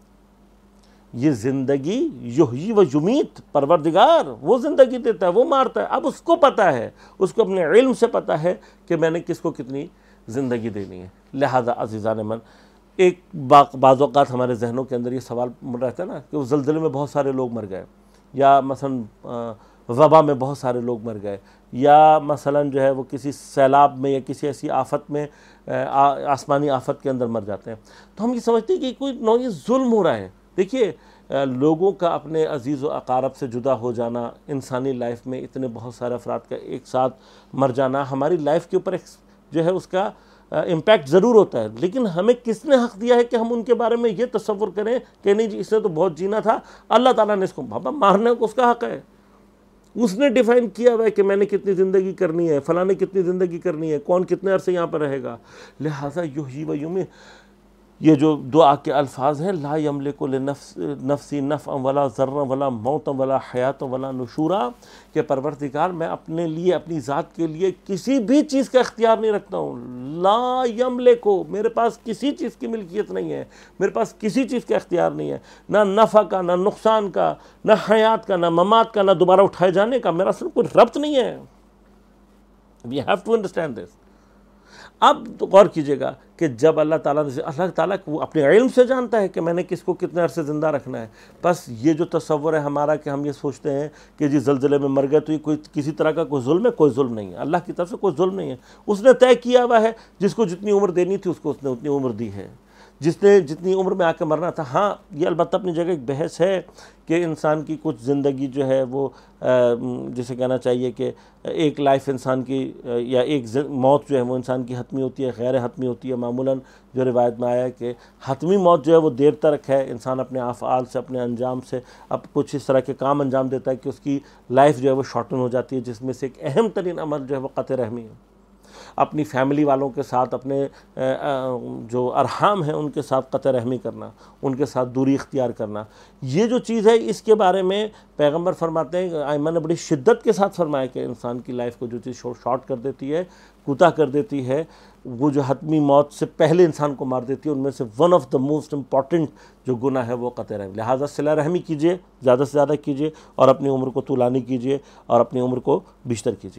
یہ زندگی یحیی و یمیت، پروردگار وہ زندگی دیتا ہے، وہ مارتا ہے۔ اب اس کو پتہ ہے، اس کو اپنے علم سے پتہ ہے کہ میں نے کس کو کتنی زندگی دینی ہے۔ لہذا عزیزان من، ایک بعض اوقات ہمارے ذہنوں کے اندر یہ سوال رہتا ہے نا کہ اس زلزلے میں بہت سارے لوگ مر گئے، یا مثلا وبا میں بہت سارے لوگ مر گئے، یا مثلا جو ہے وہ کسی سیلاب میں یا کسی ایسی آفت میں آسمانی آفت کے اندر مر جاتے ہیں، تو ہم یہ سمجھتے ہیں کہ کوئی نوعی ظلم ہو رہا ہے۔ دیکھیے لوگوں کا اپنے عزیز و اقارب سے جدا ہو جانا، انسانی لائف میں اتنے بہت سارے افراد کا ایک ساتھ مر جانا ہماری لائف کے اوپر ایک جو ہے اس کا امپیکٹ ضرور ہوتا ہے، لیکن ہمیں کس نے حق دیا ہے کہ ہم ان کے بارے میں یہ تصور کریں کہ نہیں جی اس نے تو بہت جینا تھا، اللہ تعالیٰ نے اس کو بابا مارنے کو اس کا حق ہے، اس نے ڈیفائن کیا ہوا ہے کہ میں نے کتنی زندگی کرنی ہے، فلاں نے کتنی زندگی کرنی ہے، کون کتنے عرصے یہاں پر رہے گا۔ لہٰذا یحیی و یمیت، یہ جو دعا کے الفاظ ہیں، لا یملک لنفس نفسی نفعا ولا ضرا ولا موتا ولا حیاتا ولا نشورا، کہ پروردگار میں اپنے لیے اپنی ذات کے لیے کسی بھی چیز کا اختیار نہیں رکھتا ہوں۔ لا یملک، میرے پاس کسی چیز کی ملکیت نہیں ہے، میرے پاس کسی چیز کا اختیار نہیں ہے، نہ نفع کا، نہ نقصان کا، نہ حیات کا، نہ ممات کا، نہ دوبارہ اٹھائے جانے کا، میرا صرف کوئی ربط نہیں ہے۔ We have to understand this۔ اب غور کیجئے گا کہ جب اللہ تعالیٰ نے اللہ تعالیٰ وہ اپنے علم سے جانتا ہے کہ میں نے کس کو کتنے عرصے زندہ رکھنا ہے، بس یہ جو تصور ہے ہمارا کہ ہم یہ سوچتے ہیں کہ جی زلزلے میں مر گئے تو یہ کوئی کسی طرح کا کوئی ظلم ہے، کوئی ظلم نہیں ہے، اللہ کی طرف سے کوئی ظلم نہیں ہے۔ اس نے طے کیا ہوا ہے، جس کو جتنی عمر دینی تھی اس کو اس نے اتنی عمر دی ہے، جس نے جتنی عمر میں آ کے مرنا تھا۔ ہاں یہ البتہ اپنی جگہ ایک بحث ہے کہ انسان کی کچھ زندگی جو ہے وہ جسے کہنا چاہیے کہ ایک لائف انسان کی یا ایک موت جو ہے وہ انسان کی حتمی ہوتی ہے، غیر حتمی ہوتی ہے۔ معمولاً جو روایت میں آیا ہے کہ حتمی موت جو ہے وہ دیر تک ہے، انسان اپنے افعال سے، اپنے انجام سے اب کچھ اس طرح کے کام انجام دیتا ہے کہ اس کی لائف جو ہے وہ شارٹن ہو جاتی ہے، جس میں سے ایک اہم ترین عمل جو ہے وہ قطع رحمی ہے، اپنی فیملی والوں کے ساتھ، اپنے جو ارحام ہیں ان کے ساتھ قطع رحمی کرنا، ان کے ساتھ دوری اختیار کرنا۔ یہ جو چیز ہے اس کے بارے میں پیغمبر فرماتے ہیں، ائمہ نے بڑی شدت کے ساتھ فرمایا کہ انسان کی لائف کو جو چیز شارٹ کر دیتی ہے، کوتاہ کر دیتی ہے، وہ جو حتمی موت سے پہلے انسان کو مار دیتی ہے، ان میں سے one of the most important جو گناہ ہے وہ قطع رحمی۔ لہٰذا صلہ رحمی کیجئے، زیادہ سے زیادہ کیجئے، اور اپنی عمر کو طولانی کیجئے اور اپنی عمر کو بیشتر کیجئے۔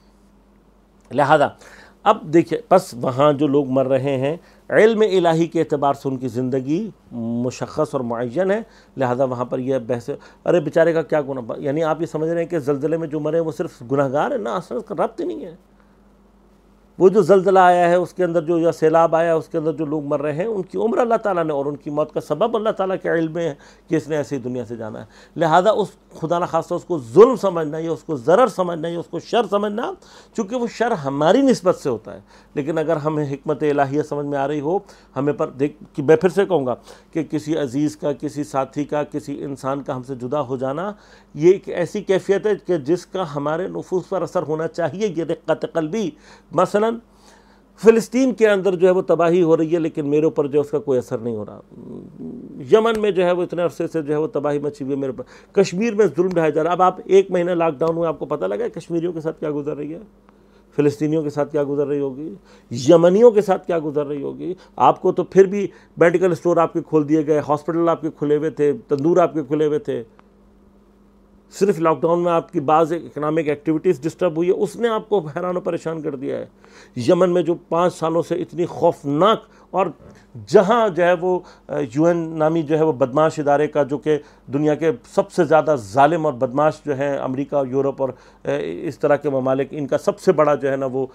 لہذا اب دیکھیں بس وہاں جو لوگ مر رہے ہیں علم الہی کے اعتبار سے ان کی زندگی مشخص اور معین ہے، لہذا وہاں پر یہ بحث، ارے بیچارے کا کیا گناہ، یعنی آپ یہ سمجھ رہے ہیں کہ زلزلے میں جو مرے وہ صرف گناہگار ہیں؟ نہ، اصل اس کا ربط ہی نہیں ہے۔ وہ جو زلزلہ آیا ہے اس کے اندر جو یا سیلاب آیا ہے اس کے اندر جو لوگ مر رہے ہیں ان کی عمر اللہ تعالیٰ نے اور ان کی موت کا سبب اللہ تعالیٰ کے علم میں ہے کہ اس نے ایسی دنیا سے جانا ہے۔ لہذا اس خدا نخواستہ اس کو ظلم سمجھنا یا اس کو ضرر سمجھنا یا اس کو شر سمجھنا، چونکہ وہ شر ہماری نسبت سے ہوتا ہے، لیکن اگر ہمیں حکمت الہیہ سمجھ میں آ رہی ہو، ہمیں پر دیکھ کہ میں پھر سے کہوں گا کہ کسی عزیز کا، کسی ساتھی کا، کسی انسان کا ہم سے جدا ہو جانا یہ ایک ایسی کیفیت ہے کہ جس کا ہمارے نفوس پر اثر ہونا چاہیے، یہ رقت قلبی۔ مثلا فلسطین کے اندر جو ہے وہ تباہی ہو رہی ہے لیکن میرے اوپر جو ہے اس کا کوئی اثر نہیں ہو رہا، یمن میں جو ہے وہ اتنے عرصے سے جو ہے وہ تباہی مچی ہوئی ہے میرے اوپر، کشمیر میں ظلم ڈھایا جا رہا ہے۔ اب آپ ایک مہینہ لاک ڈاؤن ہوئے، آپ کو پتہ لگا ہے کشمیریوں کے ساتھ کیا گزر رہی ہے، فلسطینیوں کے ساتھ کیا گزر رہی ہوگی، یمنیوں کے ساتھ کیا گزر رہی ہوگی۔ آپ کو تو پھر بھی میڈیکل اسٹور آپ کے کھول دیے گئے، ہاسپٹل آپ کے کھلے ہوئے تھے، تندور آپ کے کھلے ہوئے تھے، صرف لاک ڈاؤن میں آپ کی بعض اکنامک ایکٹیویٹیز ڈسٹرب ہوئی ہے، اس نے آپ کو حیران و پریشان کر دیا ہے۔ یمن میں جو پانچ سالوں سے اتنی خوفناک، اور جہاں جو ہے وہ یو این نامی جو ہے وہ بدماش ادارے کا، جو کہ دنیا کے سب سے زیادہ ظالم اور بدماش جو ہیں امریکہ، یورپ اور اس طرح کے ممالک، ان کا سب سے بڑا جو ہے نا وہ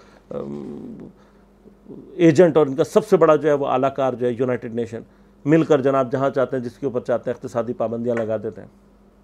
ایجنٹ اور ان کا سب سے بڑا جو ہے وہ اعلیٰ کار جو ہے یونائٹڈ نیشن، مل کر جناب جہاں چاہتے ہیں، جس کے اوپر چاہتے ہیں اقتصادی پابندیاں لگا دیتے ہیں۔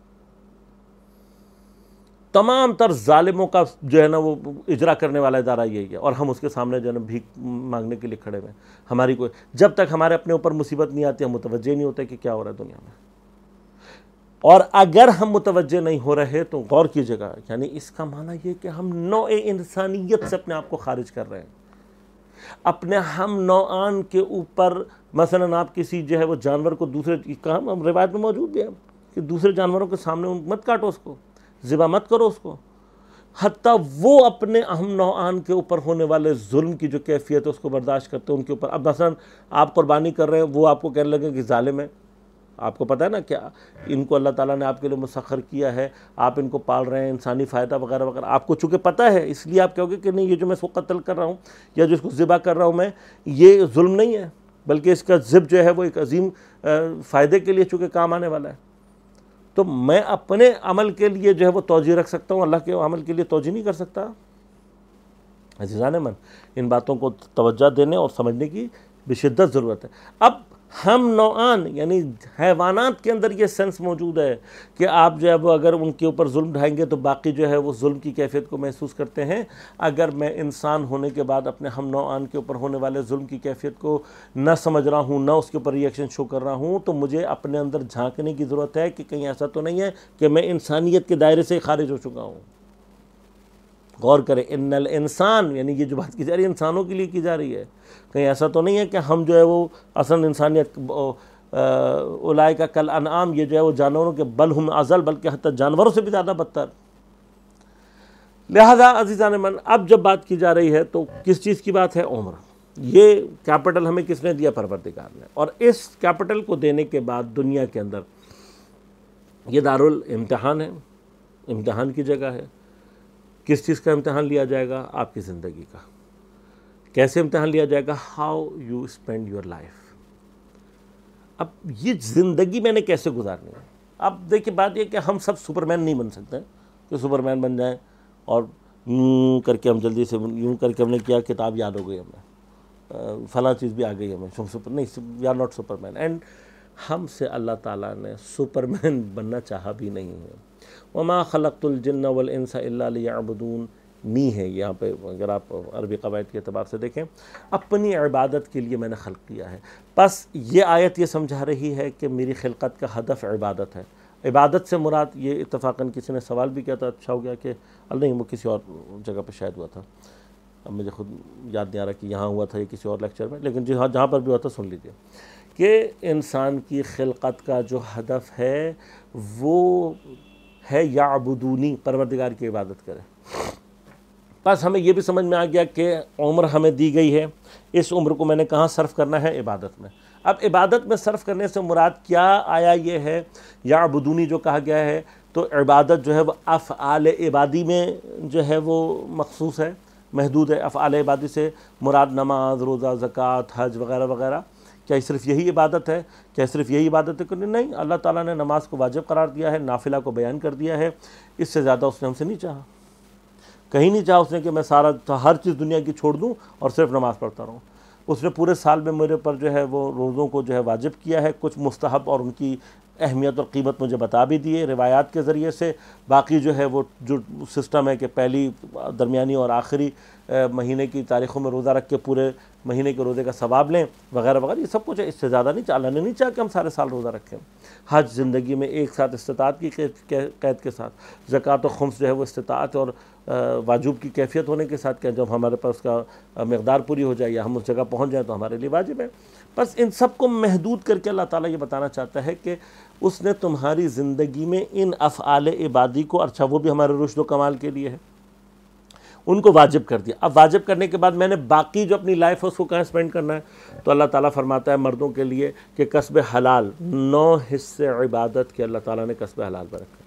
تمام تر ظالموں کا جو ہے نا وہ اجرا کرنے والا ادارہ یہی ہے، اور ہم اس کے سامنے جو ہے نا بھیک مانگنے کے لیے کھڑے ہوئے ہیں۔ ہماری کوئی، جب تک ہمارے اپنے اوپر مصیبت نہیں آتی ہم متوجہ نہیں ہوتے کہ کیا ہو رہا ہے دنیا میں، اور اگر ہم متوجہ نہیں ہو رہے تو غور کیجیے گا، یعنی اس کا معنی یہ کہ ہم نوع انسانیت سے اپنے آپ کو خارج کر رہے ہیں، اپنے ہم نوعان کے اوپر۔ مثلا آپ کسی جو ہے وہ جانور کو دوسرے، کام روایت میں موجود ہے کہ دوسرے جانوروں کے سامنے مت کاٹو، اس کو ذبح مت کرو اس کو، حتیٰ وہ اپنے اہم نوعان کے اوپر ہونے والے ظلم کی جو کیفیت ہے اس کو برداشت کرتے ہیں ان کے اوپر۔ اب مثلا آپ قربانی کر رہے ہیں، وہ آپ کو کہنے لگے کہ ظالم ہے، آپ کو پتہ ہے نا کہ ان کو اللہ تعالیٰ نے آپ کے لیے مسخر کیا ہے، آپ ان کو پال رہے ہیں، انسانی فائدہ وغیرہ وغیرہ، آپ کو چونکہ پتہ ہے اس لیے آپ کہو گے کہ نہیں، یہ جو میں اس کو قتل کر رہا ہوں یا جو اس کو ذبح کر رہا ہوں میں، یہ ظلم نہیں ہے، بلکہ اس کا ذبح جو ہے وہ ایک عظیم فائدے کے لیے چونکہ کام آنے والا ہے۔ تو میں اپنے عمل کے لیے جو ہے وہ توجہ رکھ سکتا ہوں، اللہ کے عمل کے لیے توجہ نہیں کر سکتا۔ عزیزان من، ان باتوں کو توجہ دینے اور سمجھنے کی بشدت ضرورت ہے۔ اب ہم نوعان یعنی حیوانات کے اندر یہ سینس موجود ہے کہ آپ جو ہے وہ اگر ان کے اوپر ظلم ڈھائیں گے تو باقی جو ہے وہ ظلم کی کیفیت کو محسوس کرتے ہیں۔ اگر میں انسان ہونے کے بعد اپنے ہم نوعان کے اوپر ہونے والے ظلم کی کیفیت کو نہ سمجھ رہا ہوں، نہ اس کے اوپر ریئیکشن شو کر رہا ہوں، تو مجھے اپنے اندر جھانکنے کی ضرورت ہے کہ کہیں ایسا تو نہیں ہے کہ میں انسانیت کے دائرے سے خارج ہو چکا ہوں۔ غور کریں، ان الانسان، یعنی یہ جو بات کی جا رہی ہے انسانوں کے لیے کی جا رہی ہے، کہیں ایسا تو نہیں ہے کہ ہم جو ہے وہ اصل انسانیت اولئک کل انعام، یہ جو ہے وہ جانوروں کے بل ہم اضل، بلکہ حتی جانوروں سے بھی زیادہ بدتر۔ لہذا عزیزان من، اب جب بات کی جا رہی ہے تو کس چیز کی بات ہے؟ عمر۔ یہ کیپٹل ہمیں کس نے دیا؟ پروردگار نے، اور اس کیپٹل کو دینے کے بعد دنیا کے اندر یہ دارالامتحان ہے، امتحان کی جگہ ہے۔ کس چیز کا امتحان لیا جائے گا؟ آپ کی زندگی کا۔ کیسے امتحان لیا جائے گا؟ How you spend your life. اب یہ زندگی میں نے کیسے گزارنی ہے؟ اب دیکھیں بات یہ کہ ہم سب سپرمین نہیں بن سکتے کہ سپرمین بن جائیں اور یوں کر کے ہم جلدی سے یوں کر کے ہم نے کیا کتاب یاد ہو گئی ہمیں، فلاں چیز بھی آ گئی ہمیں، سپر نہیں، we are not superman. And ہم سے اللہ تعالیٰ نے سپرمین بننا چاہا بھی نہیں ہے۔ وما خلقت الجن والانس الا لیعبدون نہیں ہے یہاں پہ، اگر آپ عربی قواعد کے اعتبار سے دیکھیں، اپنی عبادت کے لیے میں نے خلق کیا ہے۔ بس یہ آیت یہ سمجھا رہی ہے کہ میری خلقت کا ہدف عبادت ہے۔ عبادت سے مراد، یہ اتفاقاً کسی نے سوال بھی کیا تھا، اچھا ہو گیا کہ نہیں وہ کسی اور جگہ پہ شاید ہوا تھا، اب مجھے خود یاد نہیں آ رہا کہ یہاں ہوا تھا یا کسی اور لیکچر میں، لیکن جہاں جہاں پر بھی ہوا تھا سن لیجیے کہ انسان کی خلقت کا جو ہدف ہے وہ ہے یعبدونی، پروردگار کی عبادت کرے۔ بس ہمیں یہ بھی سمجھ میں آ گیا کہ عمر ہمیں دی گئی ہے، اس عمر کو میں نے کہاں صرف کرنا ہے؟ عبادت میں۔ اب عبادت میں صرف کرنے سے مراد کیا آیا؟ یہ ہے یعبدونی جو کہا گیا ہے، تو عبادت جو ہے وہ افعال عبادی میں جو ہے وہ مخصوص ہے، محدود ہے۔ افعال عبادی سے مراد نماز، روزہ، زکوٰۃ، حج وغیرہ وغیرہ۔ کیا صرف یہی عبادت ہے؟ کیا صرف یہی عبادت ہے کہ نہیں؟ اللہ تعالیٰ نے نماز کو واجب قرار دیا ہے، نافلہ کو بیان کر دیا ہے، اس سے زیادہ اس نے ہم سے نہیں چاہا۔ کہیں نہیں چاہا اس نے کہ میں سارا ہر چیز دنیا کی چھوڑ دوں اور صرف نماز پڑھتا رہوں. اس نے پورے سال میں میرے پر جو ہے وہ روزوں کو جو ہے واجب کیا ہے, کچھ مستحب اور ان کی اہمیت اور قیمت مجھے بتا بھی دیے روایات کے ذریعے سے. باقی جو ہے وہ جو سسٹم ہے کہ پہلی, درمیانی اور آخری مہینے کی تاریخوں میں روزہ رکھ کے پورے مہینے کے روزے کا ثواب لیں وغیرہ وغیرہ, یہ سب کچھ ہے. اس سے زیادہ نہیں, اللہ نے نہیں چاہا کہ ہم سارے سال روزہ رکھیں. حج زندگی میں ایک ساتھ استطاعت کی قید کے ساتھ, زکوٰۃ و خمس جو ہے وہ استطاعت اور واجب کی کیفیت ہونے کے ساتھ کہ جب ہمارے پاس کا مقدار پوری ہو جائے یا ہم اس جگہ پہنچ جائیں تو ہمارے لیے واجب ہے. بس ان سب کو محدود کر کے اللہ تعالیٰ یہ بتانا چاہتا ہے کہ اس نے تمہاری زندگی میں ان افعال عبادی کو, اچھا وہ بھی ہمارے رشد و کمال کے لیے ہے, ان کو واجب کر دیا. اب واجب کرنے کے بعد میں نے باقی جو اپنی لائف ہے اس کو کہاں اسپینڈ کرنا ہے, تو اللہ تعالیٰ فرماتا ہے مردوں کے لیے کہ کسب حلال, نو حصے عبادت کے اللہ تعالیٰ نے کسب حلال پر رکھا.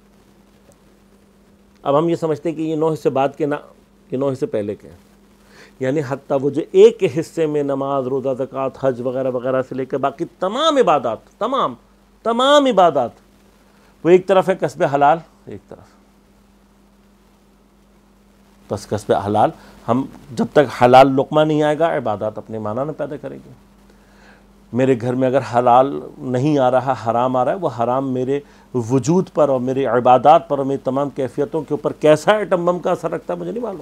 اب ہم یہ سمجھتے ہیں کہ یہ نو حصے بعد کے, نہ یہ نو حصے پہلے کے ہیں. یعنی حتیٰ وہ جو ایک حصے میں نماز, روزہ, زکوٰۃ, حج وغیرہ وغیرہ سے لے کے باقی تمام عبادات, تمام تمام عبادات وہ ایک طرف ہے کسب حلال, ایک طرف بس کسب حلال. ہم جب تک حلال لقمہ نہیں آئے گا عبادات اپنے معنی نہ پیدا کرے گی. میرے گھر میں اگر حلال نہیں آ رہا, حرام آ رہا ہے, وہ حرام میرے وجود پر اور میری عبادات پر اور میری تمام کیفیتوں کے اوپر کیسا ایٹم بم کا اثر رکھتا ہے مجھے نہیں معلوم.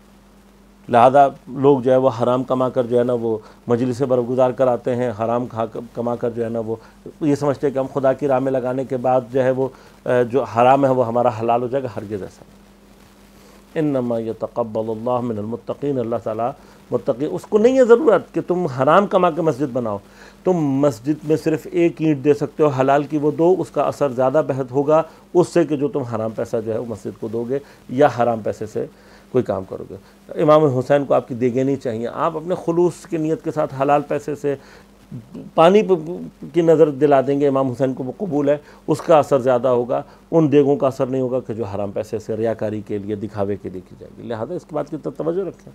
لہذا لوگ جو ہے وہ حرام کما کر جو ہے نا وہ مجلس برگزار کر آتے ہیں, حرام کھا کما کر جو ہے نا وہ یہ سمجھتے ہیں کہ ہم خدا کی راہ میں لگانے کے بعد جو ہے وہ جو حرام ہے وہ ہمارا حلال ہو جائے گا. ہرگز ایسا نہیں. انما یتقبل اللہ من المتقین, اللہ تعالیٰ متقی, اس کو نہیں ہے ضرورت کہ تم حرام کما کے مسجد بناؤ. تم مسجد میں صرف ایک اینٹ دے سکتے ہو حلال کی, وہ دو, اس کا اثر زیادہ بہتر ہوگا اس سے کہ جو تم حرام پیسہ جو ہے وہ مسجد کو دو گے یا حرام پیسے سے کوئی کام کرو گے. امام حسین کو آپ کی دیگیں نہیں چاہیے, آپ اپنے خلوص کی نیت کے ساتھ حلال پیسے سے پانی کی نظر دلا دیں گے, امام حسین کو وہ قبول ہے, اس کا اثر زیادہ ہوگا. ان دیگوں کا اثر نہیں ہوگا کہ جو حرام پیسے سے ریاکاری کے لیے, دکھاوے کے لیے کی جائے گی. لہذا اس کی بات کی طرف توجہ رکھیں.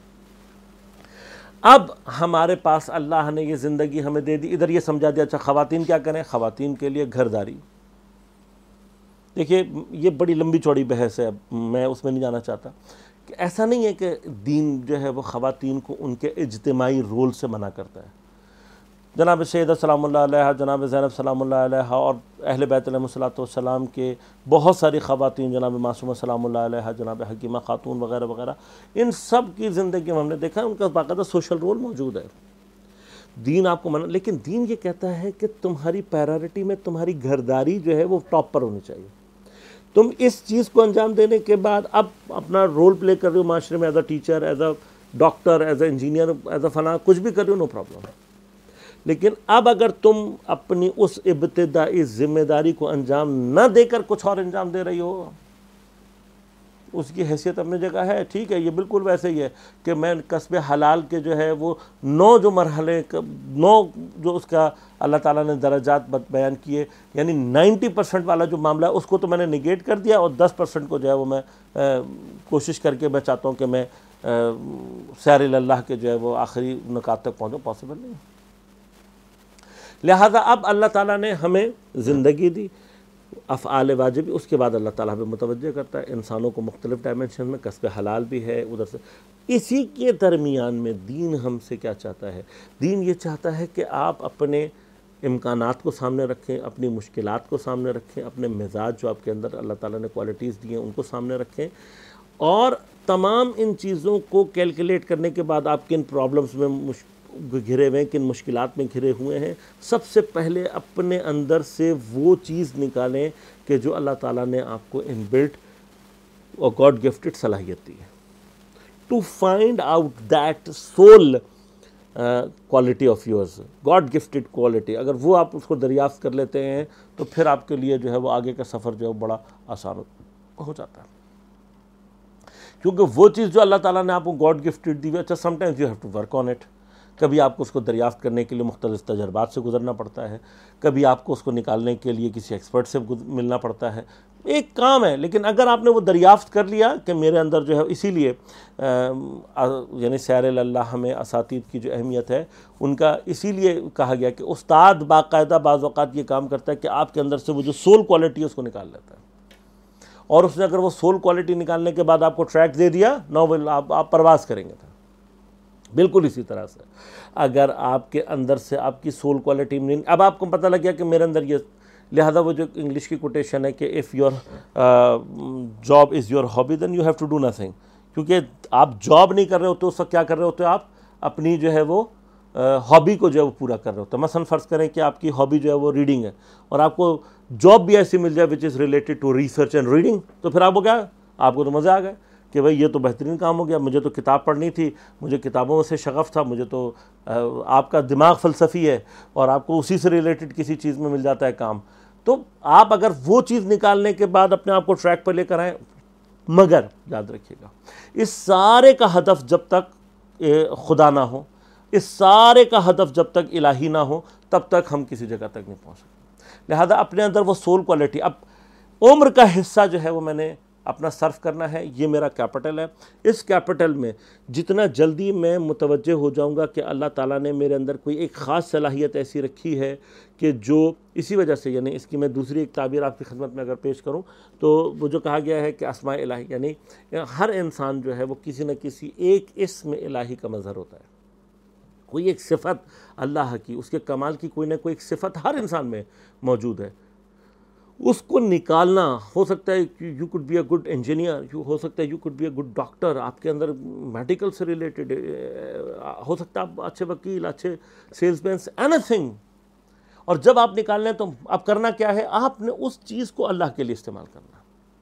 اب ہمارے پاس اللہ نے یہ زندگی ہمیں دے دی, ادھر یہ سمجھا دیا اچھا خواتین کیا کریں, خواتین کے لیے گھرداری. دیکھیے یہ بڑی لمبی چوڑی بحث ہے, اب میں اس میں نہیں جانا چاہتا. کہ ایسا نہیں ہے کہ دین جو ہے وہ خواتین کو ان کے اجتماعی رول سے منع کرتا ہے. جناب سیدہ سلام اللہ علیہ, جناب زینب سلام اللہ علیہ اور اہل بیت علیہ الصلوۃ والسلام کے بہت ساری خواتین, جناب معصومہ سلام اللہ علیہ, جناب حکیمہ خاتون وغیرہ وغیرہ, ان سب کی زندگی میں ہم نے دیکھا ہے ان کا باقاعدہ سوشل رول موجود ہے. دین آپ کو منع, لیکن دین یہ کہتا ہے کہ تمہاری پرائیورٹی میں تمہاری گھرداری جو ہے وہ ٹاپ پر ہونی چاہیے. تم اس چیز کو انجام دینے کے بعد اب اپنا رول پلے کر رہے ہو معاشرے میں, as a teacher, as a doctor, as a engineer, as a فلاں, کچھ بھی کر رہے ہو, نو پرابلم. لیکن اب اگر تم اپنی اس ابتدائی ذمہ داری کو انجام نہ دے کر کچھ اور انجام دے رہی ہو, اس کی حیثیت اپنی جگہ ہے, ٹھیک ہے. یہ بالکل ویسے ہی ہے کہ میں کسب حلال کے جو ہے وہ نو جو مرحلے, نو جو اس کا اللہ تعالیٰ نے درجات بیان کیے, یعنی نائنٹی پرسنٹ والا جو معاملہ ہے اس کو تو میں نے نگیٹ کر دیا, اور دس پرسنٹ کو جو ہے وہ میں کوشش کر کے میں چاہتا ہوں کہ میں سیر اللہ کے جو ہے وہ آخری نکات تک پہنچوں. پاسبل نہیں. لہذا اب اللہ تعالیٰ نے ہمیں زندگی دی, افعال واجب, اس کے بعد اللہ تعالیٰ ہمیں متوجہ کرتا ہے انسانوں کو مختلف ڈائمنشن میں, کسب حلال بھی ہے ادھر سے. اسی کے درمیان میں دین ہم سے کیا چاہتا ہے, دین یہ چاہتا ہے کہ آپ اپنے امکانات کو سامنے رکھیں, اپنی مشکلات کو سامنے رکھیں, اپنے مزاج جو آپ کے اندر اللہ تعالیٰ نے کوالٹیز دی ہیں ان کو سامنے رکھیں, اور تمام ان چیزوں کو کیلکولیٹ کرنے کے بعد آپ کن پرابلمز میں مش گھرے ہوئے ہیں, کن مشکلات میں گھرے ہوئے ہیں, سب سے پہلے اپنے اندر سے وہ چیز نکالیں کہ جو اللہ تعالیٰ نے آپ کو ان بلٹ اور گاڈ گفٹڈ صلاحیت دی ہے. To find out that soul quality of yours, God gifted quality, اگر وہ آپ اس کو دریافت کر لیتے ہیں تو پھر آپ کے لیے جو ہے وہ آگے کا سفر جو ہے بڑا آسان ہو جاتا ہے. کیونکہ وہ چیز جو اللہ تعالیٰ نے آپ کو گاڈ گفٹڈ دی ہوئی, اچھا sometimes you have to work on it, کبھی آپ کو اس کو دریافت کرنے کے لیے مختلف تجربات سے گزرنا پڑتا ہے, کبھی آپ کو اس کو نکالنے کے لیے کسی ایکسپرٹ سے ملنا پڑتا ہے, ایک کام ہے. لیکن اگر آپ نے وہ دریافت کر لیا کہ میرے اندر جو ہے, اسی لیے یعنی سیر اللہ میں اساتید کی جو اہمیت ہے ان کا اسی لیے کہا گیا کہ استاد باقاعدہ بعض اوقات یہ کام کرتا ہے کہ آپ کے اندر سے وہ جو سول کوالٹی ہے اس کو نکال لیتا ہے, اور اس نے اگر وہ سول کوالٹی نکالنے کے بعد آپ کو ٹریک دے دیا، نو ول آپ آپ پرواز کریں گے. بالکل اسی طرح سے اگر آپ کے اندر سے آپ کی سول کوالٹی نہیں، اب آپ کو پتہ لگ گیا کہ میرے اندر یہ، لہذا وہ جو انگلش کی کوٹیشن ہے کہ if your job is your hobby then you have to do nothing, کیونکہ آپ جاب نہیں کر رہے ہوتے اس وقت کیا کر رہے ہوتے آپ اپنی جو ہے وہ ہابی کو جو ہے وہ پورا کر رہے ہوتے ہیں. مثلا فرض کریں کہ آپ کی ہابی جو ہے وہ ریڈنگ ہے اور آپ کو جاب بھی ایسی مل جائے which is related to research and reading, تو پھر آپ کو کیا، آپ کو تو مزہ آ گئے کہ بھائی یہ تو بہترین کام ہو گیا، مجھے تو کتاب پڑھنی تھی، مجھے کتابوں سے شغف تھا، مجھے تو آپ کا دماغ فلسفی ہے اور آپ کو اسی سے ریلیٹڈ کسی چیز میں مل جاتا ہے کام. تو آپ اگر وہ چیز نکالنے کے بعد اپنے آپ کو ٹریک پر لے کر آئیں، مگر یاد رکھیے گا اس سارے کا ہدف جب تک خدا نہ ہو، اس سارے کا ہدف جب تک الہی نہ ہو، تب تک ہم کسی جگہ تک نہیں پہنچ سکتے. لہذا اپنے اندر وہ سول کوالٹی، اب عمر کا حصہ جو ہے وہ میں نے اپنا صرف کرنا ہے، یہ میرا کیپٹل ہے. اس کیپٹل میں جتنا جلدی میں متوجہ ہو جاؤں گا کہ اللہ تعالیٰ نے میرے اندر کوئی ایک خاص صلاحیت ایسی رکھی ہے کہ جو اسی وجہ سے، یعنی اس کی میں دوسری ایک تعبیر آپ کی خدمت میں اگر پیش کروں تو وہ جو کہا گیا ہے کہ اسماء الہی، یعنی ہر انسان جو ہے وہ کسی نہ کسی ایک اسم الہی کا مظہر ہوتا ہے. کوئی ایک صفت اللہ کی، اس کے کمال کی کوئی نہ کوئی ایک صفت ہر انسان میں موجود ہے. اس کو نکالنا، ہو سکتا ہے you could be a good engineer, you ہو سکتا ہے you could be a good doctor, آپ کے اندر میڈیکل سے ریلیٹڈ ہو سکتا ہے آپ اچھے وکیل، اچھے سیلز مین، اینی تھنگ. اور جب آپ نکال لیں تو اب کرنا کیا ہے، آپ نے اس چیز کو اللہ کے لیے استعمال کرنا،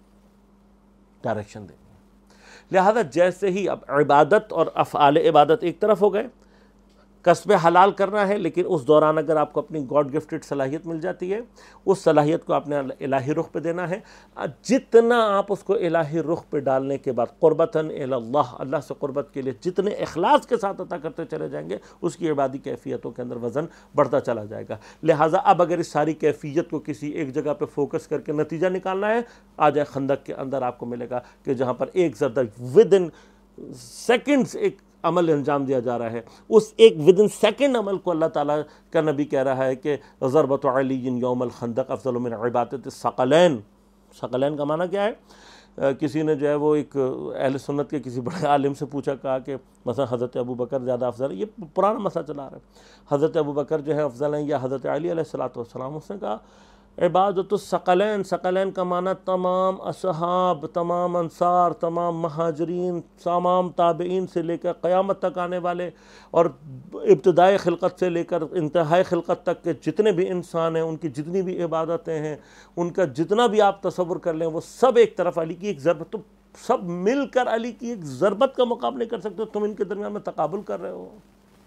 ڈائریکشن دینی ہے. لہذا جیسے ہی اب عبادت اور افعال عبادت ایک طرف ہو گئے، کسب حلال کرنا ہے، لیکن اس دوران اگر آپ کو اپنی گاڈ گفٹڈ صلاحیت مل جاتی ہے، اس صلاحیت کو آپ نے الہی رخ پہ دینا ہے. جتنا آپ اس کو الہی رخ پہ ڈالنے کے بعد قربتاً الی اللہ، اللہ سے قربت کے لیے جتنے اخلاص کے ساتھ عطا کرتے چلے جائیں گے، اس کی عبادی کیفیتوں کے اندر وزن بڑھتا چلا جائے گا. لہٰذا اب اگر اس ساری کیفیت کو کسی ایک جگہ پہ فوکس کر کے نتیجہ نکالنا ہے، آ جائے خندق کے اندر آپ کو ملے گا کہ جہاں پر ایک زردہ ود ان سیکنڈز ایک عمل انجام دیا جا رہا ہے، اس ایک ود ان سیکنڈ عمل کو اللہ تعالیٰ کا نبی کہہ رہا ہے کہ ضربۃ علی یوم الخندق افضل من عبادت الثقلین. ثقلین کا معنی کیا ہے؟ کسی نے جو ہے وہ ایک اہل سنت کے کسی بڑے عالم سے پوچھا، کہا کہ مثلا حضرت ابو بکر زیادہ افضل ہے، یہ پرانا مسئلہ چلا رہا ہے، حضرت ابو بکر جو ہے افضل ہیں یا حضرت علی علیہ الصلوۃ والسلام. اس نے کہا عبادت الثقلین، ثقلین کا معنی تمام اصحاب، تمام انصار، تمام مہاجرین، تمام تابعین سے لے کر قیامت تک آنے والے اور ابتدائی خلقت سے لے کر انتہائی خلقت تک کے جتنے بھی انسان ہیں، ان کی جتنی بھی عبادتیں ہیں، ان کا جتنا بھی آپ تصور کر لیں، وہ سب ایک طرف علی کی ایک ضربت، تو سب مل کر علی کی ایک ضربت کا مقابلہ نہیں کر سکتے، تم ان کے درمیان میں تقابل کر رہے ہو.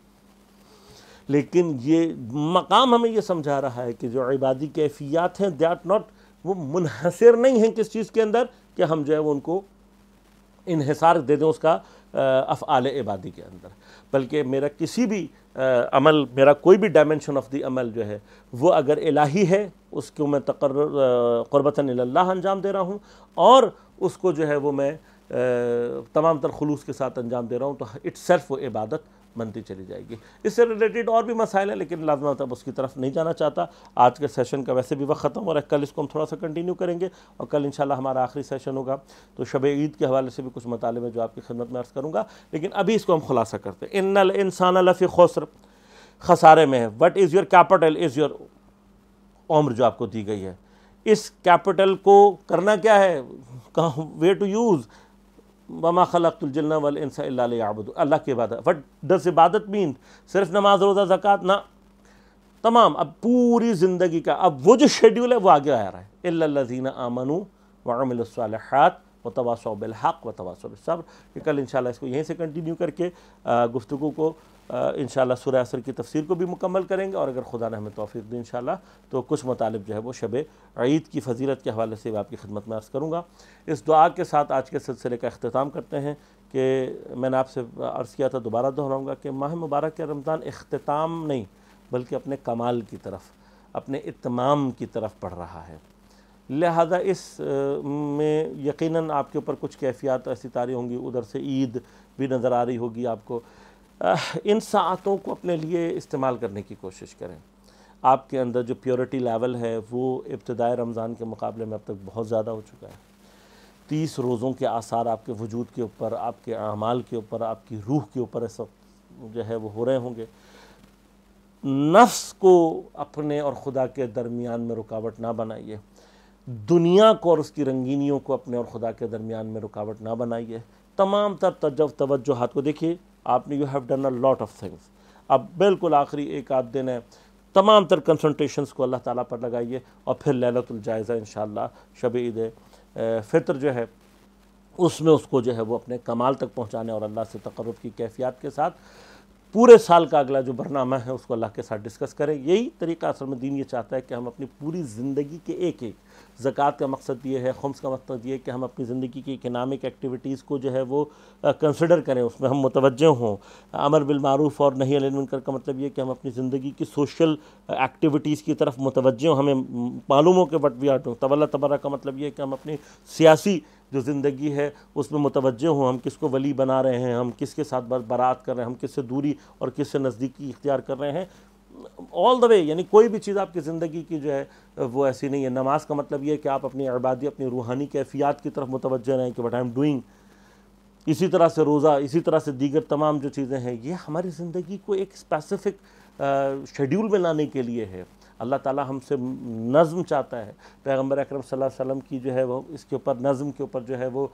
لیکن یہ مقام ہمیں یہ سمجھا رہا ہے کہ جو عبادی کیفیات ہیں دیٹ ناٹ، وہ منحصر نہیں ہیں کس چیز کے اندر کہ ہم جو ہے وہ ان کو انحصار دے دیں اس کا افعال عبادی کے اندر، بلکہ میرا کسی بھی عمل، میرا کوئی بھی ڈائمنشن آف دی عمل جو ہے وہ اگر الہی ہے، اس کو میں تقرر قربتاً الی اللہ انجام دے رہا ہوں، اور اس کو جو ہے وہ میں تمام تر خلوص کے ساتھ انجام دے رہا ہوں، تو اٹ سیلف وہ عبادت بنتی چلی جائے گی. اس سے ریلیٹڈ اور بھی مسائل ہیں، لیکن لازمات اب اس کی طرف نہیں جانا چاہتا. آج کے سیشن کا ویسے بھی وقت ختم ہو رہا ہے، کل اس کو ہم تھوڑا سا کنٹینیو کریں گے، اور کل انشاءاللہ ہمارا آخری سیشن ہوگا، تو شب عید کے حوالے سے بھی کچھ مطالب ہیں جو آپ کی خدمت میں عرض کروں گا. لیکن ابھی اس کو ہم خلاصہ کرتے ہیں. ان الانسان لفی خسر، خسارے میں ہے. What is your capital is your عمر جو آپ کو دی گئی ہے. اس کیپٹل کو کرنا کیا ہے، کہاں، ویئر ٹو یوز. وما خلقت الجن والانس الا لیعبدون، اللہ کی عبادت. وٹ ڈز عبادت مین؟ صرف نماز، روزہ، زکوٰۃ نہ، تمام اب پوری زندگی کا اب وہ جو شیڈیول ہے وہ آگے آ رہا ہے. الا الذین آمنوا وعملوا الصالحات وتواصوا بالحق وتواصوا بالصبر. کہ کل انشاءاللہ اس کو یہیں سے کنٹینیو کر کے گفتگو کو انشاءاللہ سورہ عصر کی تفسیر کو بھی مکمل کریں گے، اور اگر خدا نے ہمیں توفیق دی انشاءاللہ تو کچھ مطالب جو ہے وہ شب عید کی فضیلت کے حوالے سے آپ کی خدمت میں عرض کروں گا. اس دعا کے ساتھ آج کے سلسلے کا اختتام کرتے ہیں کہ میں نے آپ سے عرض کیا تھا، دوبارہ دہراؤں گا کہ ماہ مبارک کے رمضان اختتام نہیں بلکہ اپنے کمال کی طرف، اپنے اتمام کی طرف بڑھ رہا ہے. لہذا اس میں یقیناً آپ کے اوپر کچھ کیفیات ایسی طاری ہوں گی، ادھر سے عید بھی نظر آ رہی ہوگی آپ کو. ان ساعتوں کو اپنے لیے استعمال کرنے کی کوشش کریں. آپ کے اندر جو پیورٹی لیول ہے وہ ابتدائی رمضان کے مقابلے میں اب تک بہت زیادہ ہو چکا ہے. تیس روزوں کے آثار آپ کے وجود کے اوپر، آپ کے اعمال کے اوپر، آپ کی روح کے اوپر اس وقت جو ہے وہ ہو رہے ہوں گے۔ نفس کو اپنے اور خدا کے درمیان میں رکاوٹ نہ بنائیے، دنیا کو اور اس کی رنگینیوں کو اپنے اور خدا کے درمیان میں رکاوٹ نہ بنائیے۔ تمام تر توجہات کو دیکھیے، آپ نے you have done a lot of things, اب بالکل آخری ایک آدھ دن ہے، تمام تر کنسنٹریشنز کو اللہ تعالیٰ پر لگائیے، اور پھر لیلۃ الجائزہ انشاءاللہ شب عید فطر جو ہے اس میں اس کو جو ہے وہ اپنے کمال تک پہنچانے اور اللہ سے تقرب کی کیفیات کے ساتھ پورے سال کا اگلا جو برنامہ ہے اس کو اللہ کے ساتھ ڈسکس کریں۔ یہی طریقہ اصل میں دین یہ چاہتا ہے کہ ہم اپنی پوری زندگی کے ایک ایک، زکوٰۃ کا مقصد یہ ہے، خمس کا مقصد یہ ہے کہ ہم اپنی زندگی کی اکنامک ایکٹیویٹیز کو جو ہے وہ کنسیڈر کریں، اس میں ہم متوجہ ہوں۔ امر بالمعروف اور نہی عن المنکر کا مطلب یہ ہے کہ ہم اپنی زندگی کی سوشل ایکٹیویٹیز کی طرف متوجہ ہوں، ہمیں معلوم ہو کہ وٹ وی آر ڈوئنگ۔ تولی تبرہ کا مطلب یہ ہے کہ ہم اپنی سیاسی جو زندگی ہے اس میں متوجہ ہوں، ہم کس کو ولی بنا رہے ہیں، ہم کس کے ساتھ برات کر رہے ہیں، ہم کس سے دوری اور کس سے نزدیکی اختیار کر رہے ہیں، آل دا وے، یعنی کوئی بھی چیز آپ کی زندگی کی جو ہے وہ ایسی نہیں ہے۔ نماز کا مطلب یہ ہے کہ آپ اپنی عبادی، اپنی روحانی کیفیات کی طرف متوجہ رہیں کہ وٹ آئی ایم ڈوئنگ۔ اسی طرح سے روزہ، اسی طرح سے دیگر تمام جو چیزیں ہیں، یہ ہماری زندگی کو ایک اسپیسیفک شیڈیول میں لانے کے لیے ہے۔ اللہ تعالیٰ ہم سے نظم چاہتا ہے، پیغمبر اکرم صلی اللہ علیہ وسلم کی جو ہے وہ اس کے اوپر نظم کے اوپر جو ہے وہ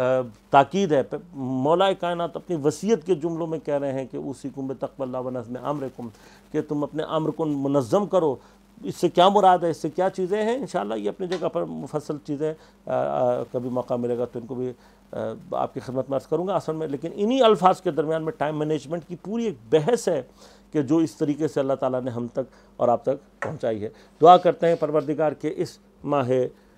تاکید ہے۔ مولا کائنات اپنی وصیت کے جملوں میں کہہ رہے ہیں کہ اوصیکم بتقوی اللہ و نظم امرکم، کہ تم اپنے امر کو منظم کرو۔ اس سے کیا مراد ہے، اس سے کیا چیزیں ہیں، انشاءاللہ یہ اپنی جگہ پر مفصل چیزیں کبھی موقع ملے گا تو ان کو بھی آپ کی خدمت میں عرض کروں گا اصل میں، لیکن انہی الفاظ کے درمیان میں ٹائم مینجمنٹ کی پوری ایک بحث ہے کہ جو اس طریقے سے اللہ تعالیٰ نے ہم تک اور آپ تک پہنچائی ہے۔ دعا کرتے ہیں پروردگار کے اس ماہ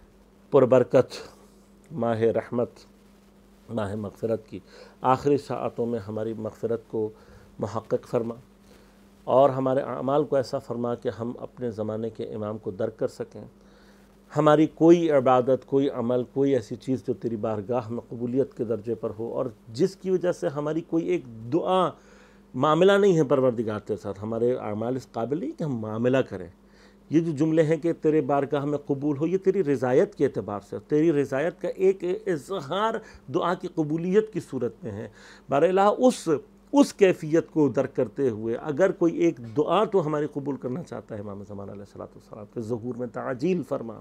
پربرکت، ماہ رحمت، ماہ مغفرت کی آخری ساعتوں میں ہماری مغفرت کو محقق فرما، اور ہمارے اعمال کو ایسا فرما کہ ہم اپنے زمانے کے امام کو درک کر سکیں۔ ہماری کوئی عبادت، کوئی عمل، کوئی ایسی چیز جو تیری بارگاہ میں قبولیت کے درجے پر ہو، اور جس کی وجہ سے ہماری کوئی ایک دعا معاملہ نہیں ہے پروردگار کے ساتھ، ہمارے اعمال اس قابل نہیں کہ ہم معاملہ کریں۔ یہ جو جملے ہیں کہ تیرے بارگاہ میں قبول ہو، یہ تیری رضایت کے اعتبار سے، تیری رضایت کا ایک اظہار دعا کی قبولیت کی صورت میں ہے۔ بار الہ اس اس کیفیت کو درک کرتے ہوئے اگر کوئی ایک دعا تو ہماری قبول کرنا چاہتا ہے، امام زمان علیہ الصلوۃ والسلام کے ظہور میں تعجیل فرما۔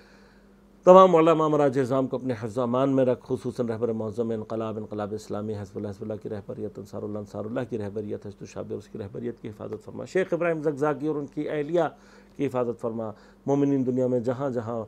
تمام علماء مراج اعظام کو اپنے حفظ و امان میں رکھ، خصوصاً رہبر معظم انقلاب انقلاب اسلامی حزب اللہ حزب اللہ کی رہبریت، انصار اللہ انصار اللہ کی رہبریت، حشد الشعب اس کی رہبریت کی حفاظت فرما۔ شیخ ابراہیم زگزاگی اور ان کی اہلیہ کی حفاظت فرما۔ مومنین دنیا میں جہاں جہاں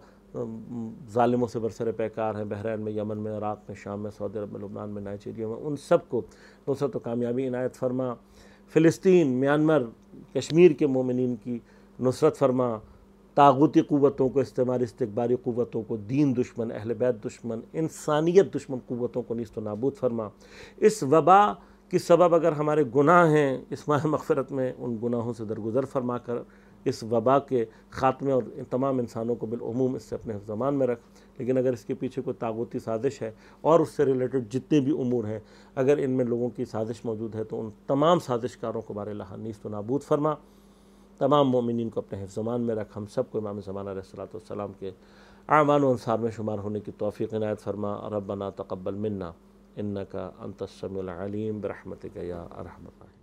ظالموں سے برسر پیکار ہیں، بحرین میں، یمن میں، عراق میں، شام میں، سعودی عرب میں، لبنان میں، نائجیریا میں، ان سب کو نصرت و کامیابی عنایت فرما۔ فلسطین، میانمار، کشمیر کے مومنین کی نصرت فرما۔ طاغوتی قوتوں کو، استعماری استکباری قوتوں کو، دین دشمن، اہل بیت دشمن، انسانیت دشمن قوتوں کو نیست و نابود فرما۔ اس وبا کی سبب اگر ہمارے گناہ ہیں، اس ماہ مغفرت میں ان گناہوں سے درگزر فرما کر اس وبا کے خاتمے اور تمام انسانوں کو بالعموم اس سے اپنے زمان میں رکھ۔ لیکن اگر اس کے پیچھے کوئی طاغوتی سازش ہے اور اس سے ریلیٹڈ جتنے بھی امور ہیں، اگر ان میں لوگوں کی سازش موجود ہے تو ان تمام سازش کاروں کو بار الہ نیست و نابود فرما۔ تمام مومنین کو اپنے حفظ امان میں رکھ، ہم سب کو امام زمان علیہ الصلوۃ والسلام کے اعوان و انصار میں شمار ہونے کی توفیق عنایت فرما۔ ربنا تقبل منا انک انت السمیع العلیم برحمتک یا ارحم الراحمین۔